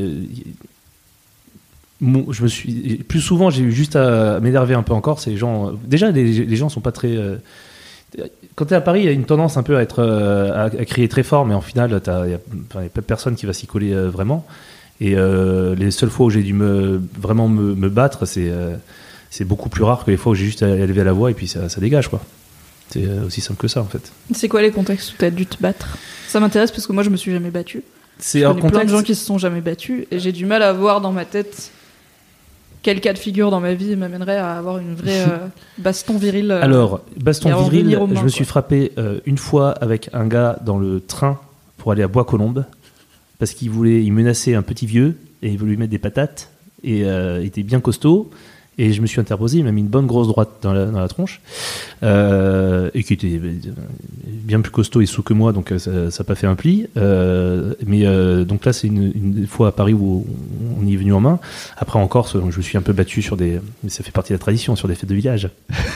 plus souvent, j'ai eu juste à m'énerver un peu en Corse. Et les gens, déjà, les gens sont pas très. Quand t'es à Paris, il y a une tendance un peu à être à crier très fort, mais en final, il y a pas personne qui va s'y coller vraiment. Et les seules fois où j'ai dû vraiment me battre, c'est beaucoup plus rare que les fois où j'ai juste à élever la voix et puis ça dégage, quoi. C'est aussi simple que ça, en fait. C'est quoi les contextes où tu as dû te battre? Ça m'intéresse parce que moi je me suis jamais battue. C'est je un connais plein de gens qui se sont jamais battus et j'ai du mal à voir dans ma tête quel cas de figure dans ma vie m'amènerait à avoir une vraie baston viril. Alors, baston viril, je me suis quoi. frappé une fois avec un gars dans le train pour aller à Bois-Colombes parce qu'il menaçait un petit vieux et il voulait lui mettre des patates et il était bien costaud. Et je me suis interposé, il m'a mis une bonne grosse droite dans la tronche, et qui était bien plus costaud et sous que moi, donc ça n'a pas fait un pli. Donc là, c'est une fois à Paris où on y est venu en main. Après en Corse, je me suis un peu battu mais ça fait partie de la tradition, sur des fêtes de village.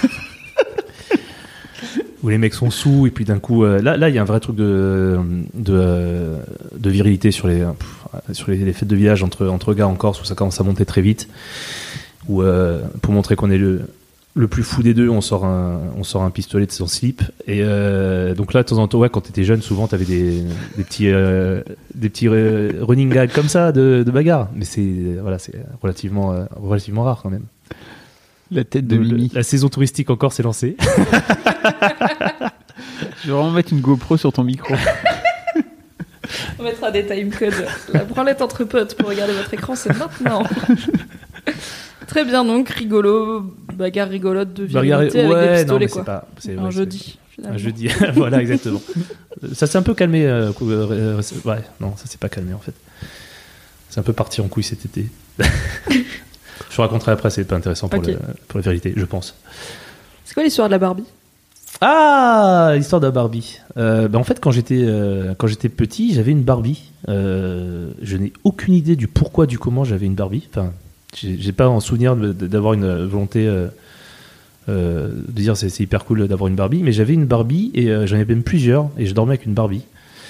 Où les mecs sont sous, et puis d'un coup, là, il y a un vrai truc de virilité sur les fêtes de village entre gars en Corse, où ça commence à monter très vite. Où pour montrer qu'on est le plus fou des deux, on sort un pistolet de son slip. Et donc là, de temps en temps, ouais, quand t'étais jeune, souvent t'avais des petits running gags comme ça de bagarre. Mais c'est relativement rare quand même. La tête de Mimi. La saison touristique encore s'est lancée. Je vais vraiment mettre une GoPro sur ton micro. On mettra des timecodes. La branlette entre potes pour regarder votre écran, c'est maintenant. Très bien, donc rigolo, bagarre rigolote de virilité avec des pistolets, quoi. C'est un jeudi, finalement. Un jeudi, voilà, exactement. Ça s'est un peu calmé. Ouais, non, ça s'est pas calmé en fait. C'est un peu parti en couille cet été. Je vous raconterai après, c'est pas intéressant pour la vérité, je pense. C'est quoi l'histoire de la Barbie? Ah, l'histoire de la Barbie. En fait, quand j'étais petit, j'avais une Barbie. Je n'ai aucune idée du pourquoi, du comment j'avais une Barbie. Enfin, j'ai pas en souvenir d'avoir une volonté de dire c'est hyper cool d'avoir une Barbie, mais j'avais une Barbie et j'en avais même plusieurs et je dormais avec une Barbie.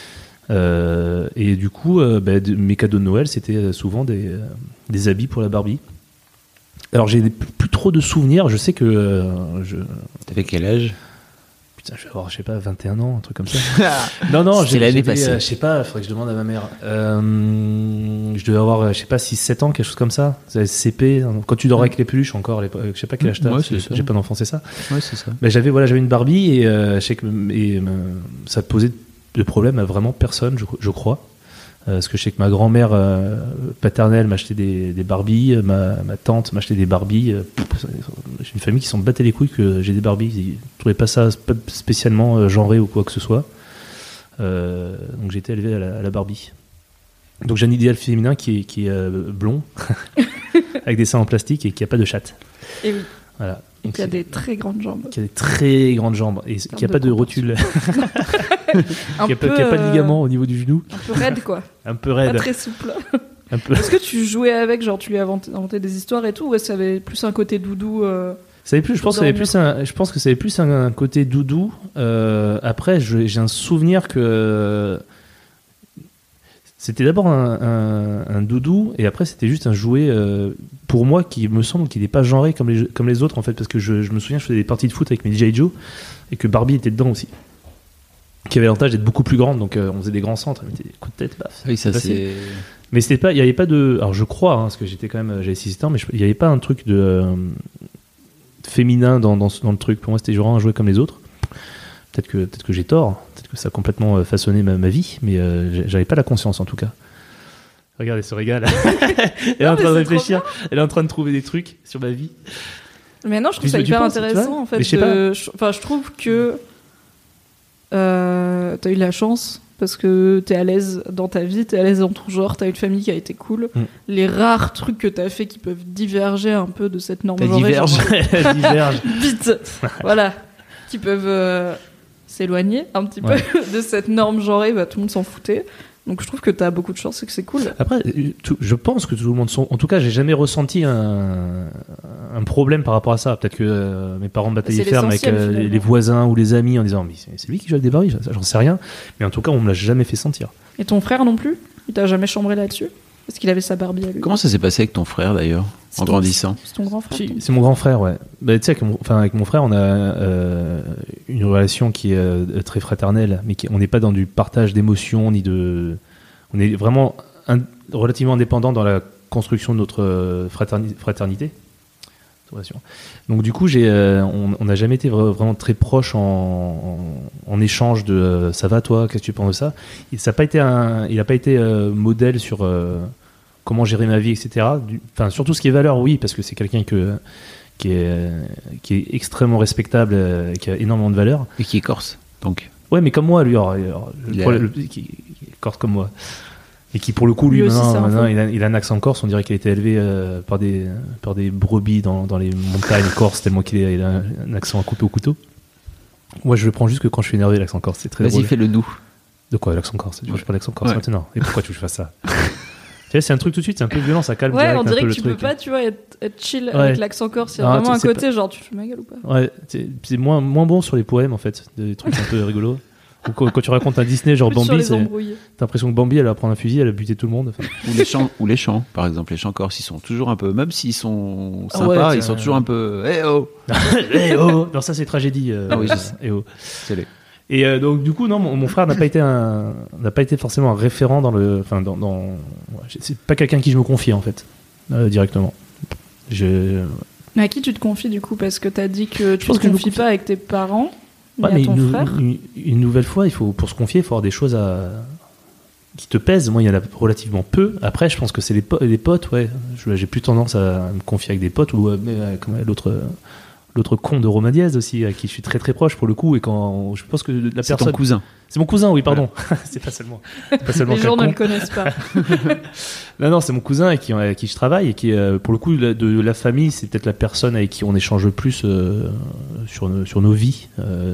Et du coup, mes cadeaux de Noël, c'était souvent des habits pour la Barbie. Alors, j'ai plus trop de souvenirs. Je sais que T'avais quel âge? Putain, je vais avoir, je sais pas, 21 ans, un truc comme ça. Non, c'est l'année passée. Je sais pas, faudrait que je demande à ma mère. Je devais avoir, je sais pas, 6-7 ans, quelque chose comme ça. CP, quand tu dors avec les peluches encore, je sais pas quel âge t'as, ouais, j'ai pas d'enfant, c'est ça. Ouais, c'est ça. J'avais une Barbie et je sais que ça posait de problème à vraiment personne, je crois. Parce que je sais que ma grand-mère paternelle m'achetait des Barbies, ma tante m'achetait des Barbies. J'ai une famille qui s'en battait les couilles que j'ai des Barbies. Ils ne trouvaient pas ça spécialement genré ou quoi que ce soit. Donc j'ai été élevé à la Barbie. Donc j'ai un idéal féminin qui est blond, avec des seins en plastique et qui n'a pas de chatte. Et oui. Voilà. Donc qui a des très grandes jambes. Qui a des très grandes jambes et qui n'a pas de rotule. Qui n'a pas de ligament au niveau du genou. Un peu raide, quoi. Un peu raide. Pas très souple. Un peu. Est-ce que tu jouais avec, genre tu lui inventais des histoires et tout, ou est-ce que ça avait plus un côté doudou ça avait plus, je pense que ça avait plus un côté doudou. Après, j'ai un souvenir que C'était d'abord un doudou et après c'était juste un jouet pour moi qui me semble qu'il n'est pas genré comme les autres en fait, parce que je me souviens je faisais des parties de foot avec mes G.I. Joe et que Barbie était dedans aussi, qui avait l'avantage d'être beaucoup plus grande, donc on faisait des grands centres, elle mettait des coups de tête, paf. Oui, ça c'est. Mais c'était pas, il y avait pas de, alors je crois parce que j'avais 6 ans, mais il y avait pas un truc de féminin dans le truc. Pour moi c'était genre un jouet comme les autres. Peut-être que j'ai tort, peut-être que ça a complètement façonné ma vie, mais j'avais pas la conscience en tout cas. Regarde, elle se régale. Elle est en train de réfléchir, elle est en train de trouver des trucs sur ma vie. Mais non, je trouve ça hyper intéressant en fait. Mais je trouve que t'as eu de la chance parce que t'es à l'aise dans ta vie, t'es à l'aise dans ton genre, t'as une famille qui a été cool. Les rares trucs que t'as fait qui peuvent diverger un peu de cette norme genrée. Diverge. Vite. Voilà. Qui peuvent s'éloigner un petit peu de cette norme genrée, tout le monde s'en foutait. Donc je trouve que t'as beaucoup de chance et que c'est cool. Après, je pense que tout le monde en tout cas, j'ai jamais ressenti un problème par rapport à ça. Peut-être que mes parents bataillaient ferme avec les voisins ou les amis en disant mais c'est lui qui joue avec des Barbies, j'en sais rien. Mais en tout cas, on me l'a jamais fait sentir. Et ton frère non plus? Il t'a jamais chambré là-dessus? Est-ce qu'il avait sa Barbie à lui? Comment ça s'est passé avec ton frère d'ailleurs, en grandissant? C'est ton grand frère? C'est mon grand frère, ouais. Tu sais, avec mon frère, on a une relation qui est très fraternelle, mais on n'est pas dans du partage d'émotions ni de. On est vraiment relativement indépendant dans la construction de notre fraternité. Donc du coup, on n'a jamais été vraiment très proches en échange de ça va toi, qu'est-ce que tu penses de ça. Il n'a pas été modèle sur comment gérer ma vie, etc. Enfin, surtout ce qui est valeur, oui, parce que c'est quelqu'un qui est extrêmement respectable, qui a énormément de valeur. Et qui est corse, donc. Ouais, mais comme moi, lui, qui est corse comme moi. Et qui, pour le coup, lui maintenant, il a un accent corse. On dirait qu'il a été élevé par des brebis dans les montagnes corse, tellement qu'il a un accent à couper au couteau. Moi, je le prends juste que quand je suis énervé, l'accent corse. C'est très drôle. Vas-y, fais-le nous. De quoi, l'accent corse? Tu veux que je parle l'accent corse maintenant? Et pourquoi tu veux que je fasse ça? Tu sais, c'est un truc tout de suite, c'est un peu violent, ça calme direct on dirait un peu que tu truc. peux pas, tu vois, être chill avec l'accent corse. Il y a vraiment un côté, genre, tu fais ma gueule ou pas? Ouais, c'est moins bon sur les poèmes, en fait. Des trucs un peu rigolos. Quand tu racontes un Disney genre Bambi, t'as l'impression que Bambi elle va prendre un fusil, elle a buté tout le monde. Ou les chants, par exemple, les chants corses, ils sont toujours un peu, même s'ils sont sympas, ils sont toujours un peu eh oh. Eh oh. Non, ça c'est tragédie. Oui, eh oh. Et donc du coup non, mon frère n'a pas été forcément un référent c'est pas quelqu'un à qui je me confie en fait directement. Mais à qui tu te confies du coup, parce que t'as dit que tu te confies pas avec tes parents? Mais une nouvelle fois, pour se confier, il faut avoir des choses qui te pèsent. Moi, il y en a relativement peu. Après, je pense que c'est les potes, ouais. J'ai plus tendance à me confier avec des potes ou comme l'autre con de Romain Diaz aussi, à qui je suis très très proche pour le coup. Et quand je pense que la personne. C'est ton cousin. C'est mon cousin, oui, pardon. C'est pas seulement. Les gens ne le connaissent pas. Non, c'est mon cousin avec qui je travaille et qui, pour le coup, de la famille, c'est peut-être la personne avec qui on échange le plus sur nos vies.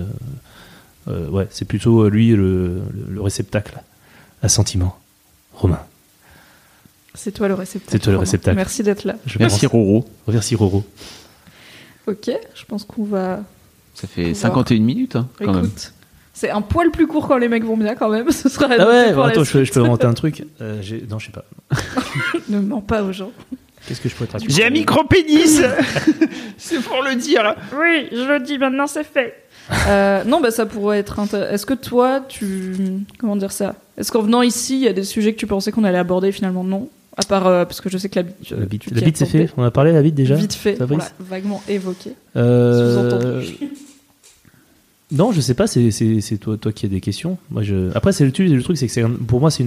Ouais, c'est plutôt lui le réceptacle à sentiments. Romain. C'est toi le réceptacle. C'est toi le réceptacle. Merci d'être là. Merci Roro. Merci Roro. Ok, je pense qu'on va. Ça fait 51 minutes, quand même. C'est un poil plus court quand les mecs vont bien, quand même. Ce sera attends, je peux inventer un truc. Non, je sais pas. Ne mens pas aux gens. Qu'est-ce que je pourrais te raconter? J'ai un micro-pénis. C'est pour le dire. Oui, je le dis, maintenant c'est fait. Non, ça pourrait être intéressant. Est-ce que toi, comment dire ça? Est-ce qu'en venant ici, il y a des sujets que tu pensais qu'on allait aborder, finalement non? À part, parce que je sais que la bite c'est fait. On a parlé de la bite déjà? Vite fait, on l'a vaguement évoqué. Sous-entendu. Non, je sais pas, c'est toi qui as des questions. Moi, après, le truc, c'est que pour moi, c'est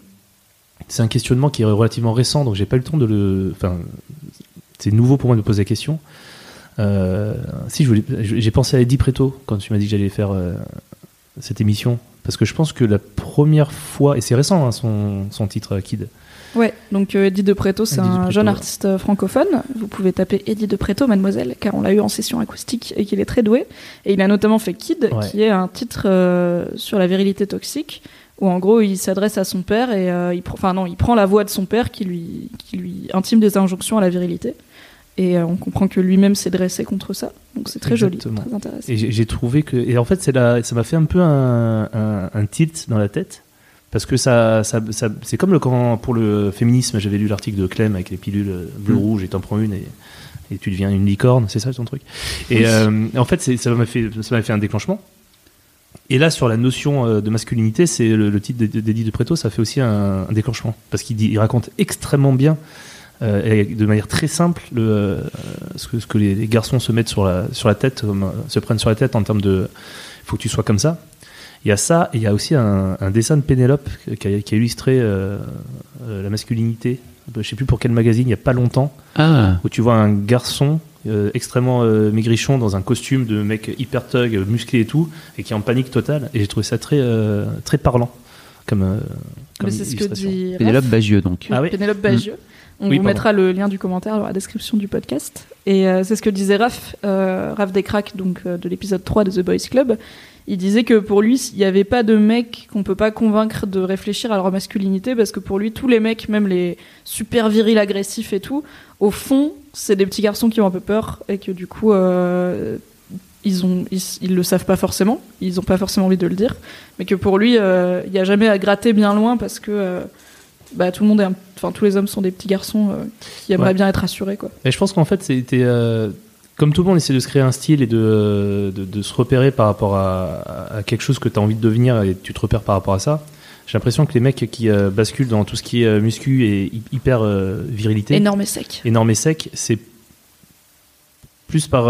un questionnement qui est relativement récent, donc j'ai pas eu le temps c'est nouveau pour moi de me poser la question. J'ai pensé à Eddie Preto quand tu m'as dit que j'allais faire cette émission, parce que je pense que la première fois, et c'est récent son titre Kid. Ouais, donc Eddie de Preto, c'est un jeune artiste francophone. Vous pouvez taper Eddie de Preto, mademoiselle, car on l'a eu en session acoustique et qu'il est très doué. Et il a notamment fait Kid, qui est un titre sur la virilité toxique, où en gros il s'adresse à son père et il prend la voix de son père qui lui intime des injonctions à la virilité. Et on comprend que lui-même s'est dressé contre ça. Donc c'est très joli, très intéressant. Et j'ai trouvé que... Et en fait, ça m'a fait un peu un tilt dans la tête. parce que ça c'est comme quand pour le féminisme, j'avais lu l'article de Clem avec les pilules bleu-rouge et t'en prends une et tu deviens une licorne, c'est ça ton truc. Et en fait, ça m'a fait un déclenchement. Et là, sur la notion de masculinité, c'est le titre d'Eddie de Pretto, ça fait aussi un déclenchement, parce qu'il raconte extrêmement bien et de manière très simple ce que les garçons se mettent sur la tête, se prennent sur la tête en termes de il faut que tu sois comme ça. Il y a ça, et il y a aussi un dessin de Pénélope qui a illustré la masculinité. Je ne sais plus pour quel magazine, il n'y a pas longtemps, où tu vois un garçon extrêmement maigrichon dans un costume de mec hyper thug, musclé et tout, et qui est en panique totale. Et j'ai trouvé ça très, très parlant comme Mais c'est ce que dit Pénélope Bagieux, donc. Ah oui. Pénélope Bagieux. On vous mettra le lien du commentaire dans la description du podcast. Et c'est ce que disait Raph Descraques, donc de l'épisode 3 de The Boys Club. Il disait que pour lui, il n'y avait pas de mecs qu'on peut pas convaincre de réfléchir à leur masculinité, parce que pour lui, tous les mecs, même les super virils, agressifs et tout, au fond, c'est des petits garçons qui ont un peu peur, et que du coup, ils le savent pas forcément, ils ont pas forcément envie de le dire, mais que pour lui, il n'y a jamais à gratter bien loin, parce que tout le monde tous les hommes sont des petits garçons qui aimeraient bien être rassurés, quoi. Et je pense qu'en fait, c'était comme tout le monde essaie de se créer un style et de se repérer par rapport à quelque chose que tu as envie de devenir, et tu te repères par rapport à ça. J'ai l'impression que les mecs qui basculent dans tout ce qui est muscu et hyper virilité, énorme et sec, c'est plus par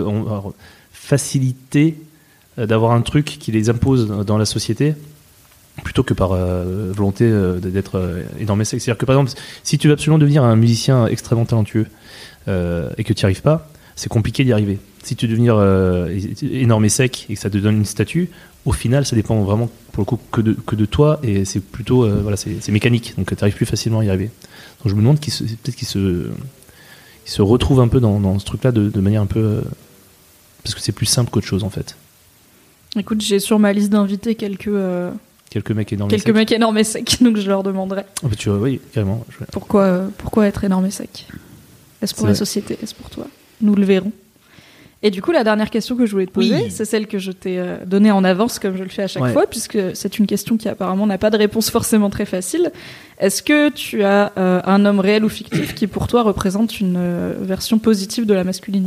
facilité d'avoir un truc qui les impose dans la société, plutôt que par volonté d'être énorme et sec. C'est-à-dire que par exemple, si tu veux absolument devenir un musicien extrêmement talentueux et que tu n'y arrives pas, c'est compliqué d'y arriver. Si tu veux devenir énorme et sec et que ça te donne une statue, au final, ça dépend vraiment pour le coup que de toi, et c'est plutôt c'est mécanique, donc tu arrives plus facilement à y arriver. Donc je me demande peut-être qu'ils se retrouvent un peu dans ce truc-là de manière un peu parce que c'est plus simple qu'autre chose en fait. Écoute, j'ai sur ma liste d'invités quelques mecs énormes et secs, donc je leur demanderai. Oui, carrément. Pourquoi être énorme et sec ? Est-ce pour la société ? Est-ce pour toi ? Nous le verrons. Et du coup, la dernière question que je voulais te poser, c'est celle que je t'ai donnée en avance, comme je le fais à chaque fois, puisque c'est une question qui apparemment n'a pas de réponse forcément très facile. Est-ce que tu as un homme réel ou fictif qui, pour toi, représente une version positive de la masculinité ?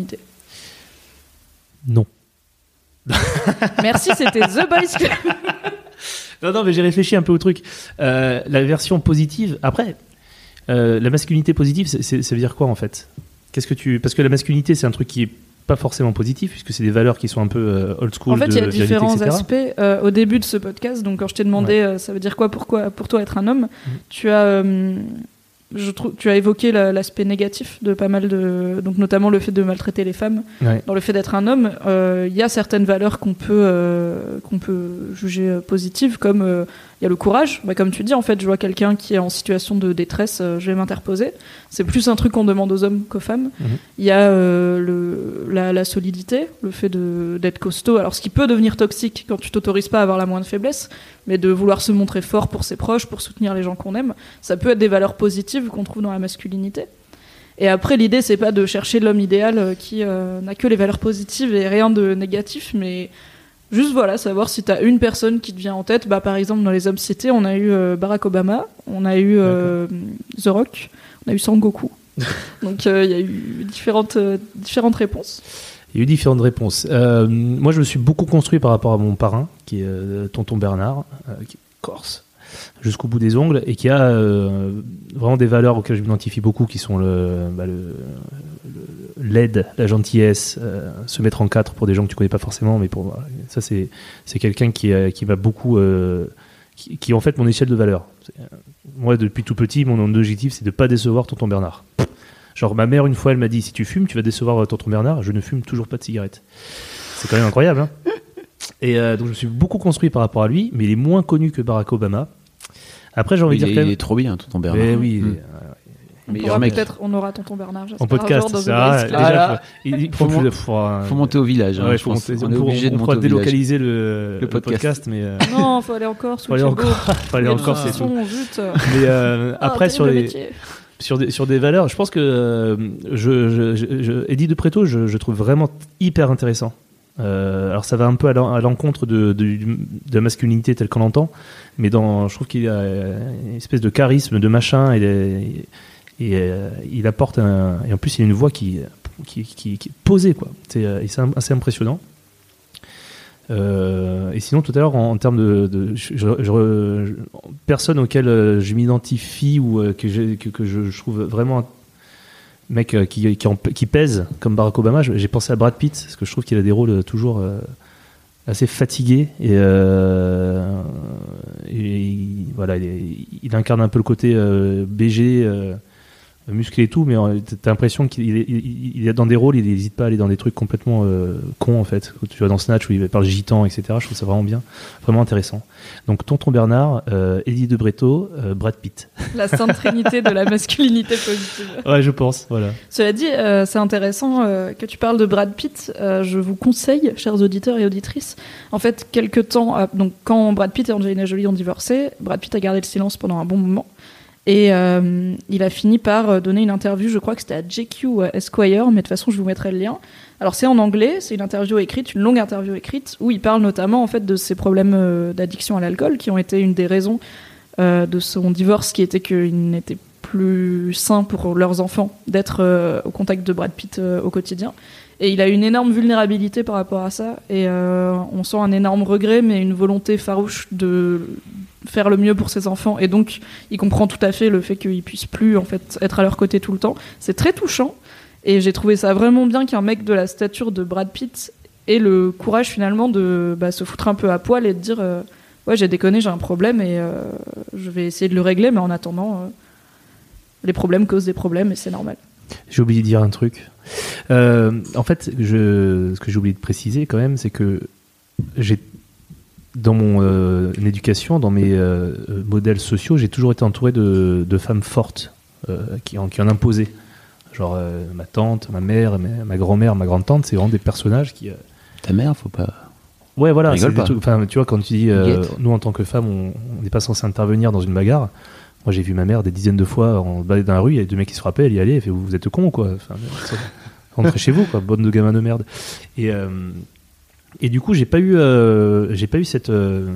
Non. Merci, c'était The Boys Club. Non, mais j'ai réfléchi un peu au truc. La version positive, après, la masculinité positive, ça veut dire quoi en fait ? Parce que la masculinité, c'est un truc qui est pas forcément positif, puisque c'est des valeurs qui sont un peu old school. En fait, il y a virilité, différents etc. aspects. Au début de ce podcast, donc quand je t'ai demandé ça veut dire quoi pour toi être un homme, tu as évoqué l'aspect négatif de pas mal de... Donc notamment le fait de maltraiter les femmes. Ouais. Dans le fait d'être un homme, il y a certaines valeurs qu'on peut juger positives, comme il y a le courage. Comme tu dis, en fait, je vois quelqu'un qui est en situation de détresse, je vais m'interposer. C'est plus un truc qu'on demande aux hommes qu'aux femmes. Il y a la solidité, le fait d'être costaud. Alors, ce qui peut devenir toxique quand tu t'autorises pas à avoir la moindre faiblesse, mais de vouloir se montrer fort pour ses proches, pour soutenir les gens qu'on aime, ça peut être des valeurs positives qu'on trouve dans la masculinité. Et après, l'idée, c'est pas de chercher l'homme idéal qui n'a que les valeurs positives et rien de négatif, mais juste savoir si t'as une personne qui te vient en tête. Par exemple, dans les hommes cités, on a eu Barack Obama, on a eu The Rock, on a eu Sangoku. Donc il y a eu différentes réponses. Il y a eu différentes réponses. Moi, je me suis beaucoup construit par rapport à mon parrain, qui est Tonton Bernard, qui est corse, jusqu'au bout des ongles, et qui a vraiment des valeurs auxquelles je m'identifie beaucoup, qui sont l'aide, la gentillesse, se mettre en quatre pour des gens que tu connais pas forcément, mais ça c'est quelqu'un qui m'a beaucoup, qui est en fait mon échelle de valeur. Moi, depuis tout petit, mon objectif, c'est de pas décevoir Tonton Bernard. Genre, ma mère, une fois, elle m'a dit, si tu fumes, tu vas décevoir Tonton Bernard. Je ne fume toujours pas de cigarette. C'est quand même incroyable, hein. Et donc, je me suis beaucoup construit par rapport à lui, mais il est moins connu que Barack Obama. Après, j'ai envie de dire quand même... Il est trop bien, Tonton Bernard. Mais oui, on aura Tonton Bernard, j'espère, en podcast, un jour dans il faut monter au village. Ouais, on est obligé de monter au village. On pourra délocaliser le podcast, mais... Non, il faut aller encore. Faut aller encore, c'est tout. Mais après, sur des valeurs, je pense que Eddie de Pretto, je trouve vraiment hyper intéressant. Alors ça va un peu à l'encontre de la masculinité telle qu'on l'entend, mais je trouve qu'il a une espèce de charisme, de machin, et il apporte et en plus il a une voix qui est posée, quoi. C'est assez impressionnant. Et sinon tout à l'heure en termes personne auquel je m'identifie ou que je trouve vraiment un mec qui pèse comme Barack Obama, j'ai pensé à Brad Pitt parce que je trouve qu'il a des rôles toujours assez fatigués et voilà, il incarne un peu le côté BG musclé et tout, mais t'as l'impression qu'il est dans des rôles, il n'hésite pas à aller dans des trucs complètement cons en fait. Tu vois dans Snatch où il parle gitan, etc. Je trouve ça vraiment bien, vraiment intéressant. Donc Tonton Bernard, Eddie de Bretto, Brad Pitt. La sainte trinité de la masculinité positive. Ouais, je pense, voilà. Cela dit, c'est intéressant que tu parles de Brad Pitt. Je vous conseille, chers auditeurs et auditrices, en fait, quelques temps, donc quand Brad Pitt et Angelina Jolie ont divorcé, Brad Pitt a gardé le silence pendant un bon moment. Et il a fini par donner une interview, je crois que c'était à JQ ou à Esquire, mais de toute façon je vous mettrai le lien. Alors c'est en anglais, c'est une interview écrite, une longue interview écrite, où il parle notamment en fait de ses problèmes d'addiction à l'alcool, qui ont été une des raisons de son divorce, qui était qu'il n'était plus sain pour leurs enfants d'être au contact de Brad Pitt au quotidien. Et il a une énorme vulnérabilité par rapport à ça, et on sent un énorme regret, mais une volonté farouche de faire le mieux pour ses enfants, et donc il comprend tout à fait le fait qu'il puisse plus en fait être à leur côté tout le temps. C'est très touchant, et j'ai trouvé ça vraiment bien qu'un mec de la stature de Brad Pitt ait le courage finalement de se foutre un peu à poil et de dire ouais, j'ai déconné, j'ai un problème, et je vais essayer de le régler, mais en attendant les problèmes causent des problèmes, et c'est normal. J'ai oublié de dire un truc. En fait, ce que j'ai oublié de préciser quand même, c'est que dans mon éducation, dans mes modèles sociaux, j'ai toujours été entouré de femmes fortes qui en imposaient. Genre ma tante, ma mère, ma grand-mère, ma grande-tante, c'est vraiment des personnages qui... Ta mère, faut pas... Ouais, voilà. Rigole pas. Enfin, tu vois, quand tu dis, nous en tant que femmes, on n'est pas censé intervenir dans une bagarre. Moi, j'ai vu ma mère des dizaines de fois en baladant dans la rue, il y a deux mecs qui se frappaient, elle y allait, elle fait, vous êtes cons, quoi. Enfin, rentrez chez vous, quoi, bande de gamins de merde. Et du coup, j'ai pas eu cette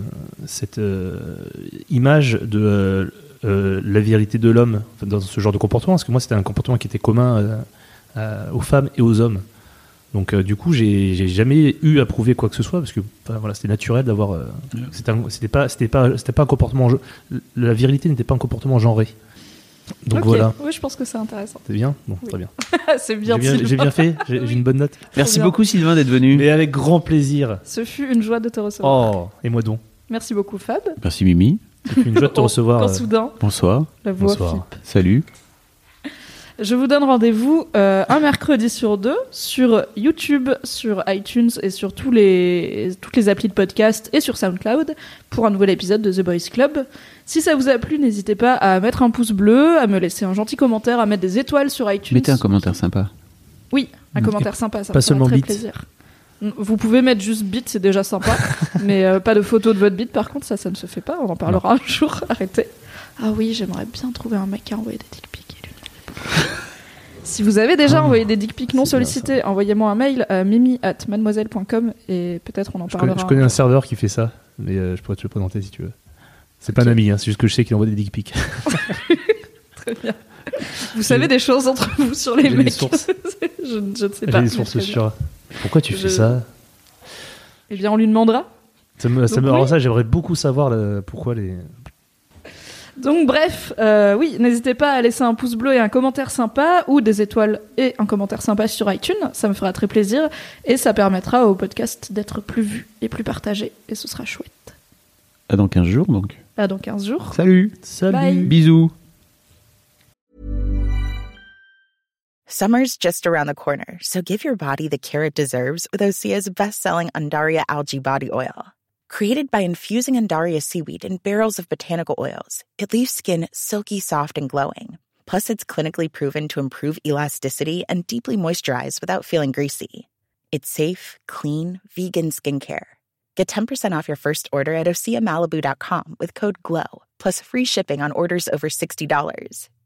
image de la virilité de l'homme dans ce genre de comportement, parce que moi, c'était un comportement qui était commun aux femmes et aux hommes. Donc, du coup, j'ai jamais eu à prouver quoi que ce soit, parce que voilà, c'était naturel d'avoir. C'était pas un comportement. La virilité n'était pas un comportement genré. Donc okay. voilà. Oui, je pense que c'est intéressant. C'est bien. Bon, oui. Très bien. C'est bien. J'ai bien fait. J'ai une bonne note. Merci beaucoup Sylvain d'être venu. Mais avec grand plaisir. Ce fut une joie de te recevoir. Oh, et moi donc. Merci beaucoup Fab. Merci Mimi. C'est une joie de te recevoir. Quand soudain. Bonsoir. La voix Bonsoir. flippe. Salut. Je vous donne rendez-vous un mercredi sur 2 sur YouTube, sur iTunes et sur toutes les applis de podcast et sur SoundCloud pour un nouvel épisode de The Boys Club. Si ça vous a plu, n'hésitez pas à mettre un pouce bleu, à me laisser un gentil commentaire, à mettre des étoiles sur iTunes. Mettez un commentaire sympa. Oui, un commentaire sympa, ça pas me fera seulement très bite. plaisir. Vous pouvez mettre juste bite, c'est déjà sympa, mais pas de photo de votre bite, par contre, ça ne se fait pas, on en parlera un jour, arrêtez. Ah oui, j'aimerais bien trouver un mec qui a envoyé des dick pics. Si vous avez déjà envoyé des dick pics non sollicités, envoyez-moi un mail à mimi@mademoiselle.com et peut-être on en parlera. Je connais un serveur qui fait ça, mais je pourrais te le présenter si tu veux. C'est pas un ami, hein, c'est juste que je sais qu'il envoie des dick pics. Très bien. Vous savez des choses entre vous sur les mecs. Des sources. je ne sais pas. J'ai des sources sûres. Pourquoi tu fais ça? Eh bien, on lui demandera. Alors ça, j'aimerais beaucoup savoir pourquoi les... Donc bref, oui, n'hésitez pas à laisser un pouce bleu et un commentaire sympa, ou des étoiles et un commentaire sympa sur iTunes, ça me fera très plaisir, et ça permettra au podcast d'être plus vu et plus partagé, et ce sera chouette. À dans 15 jours donc. À dans 15 jours. Salut. Bye. Bisous. Summer's just around the corner, so give your body the care it deserves with Osea's best-selling Undaria Algae Body Oil. Created by infusing Undaria seaweed in barrels of botanical oils, it leaves skin silky soft and glowing. Plus, it's clinically proven to improve elasticity and deeply moisturize without feeling greasy. It's safe, clean, vegan skincare. Get 10% off your first order at OseaMalibu.com with code GLOW, plus free shipping on orders over $60.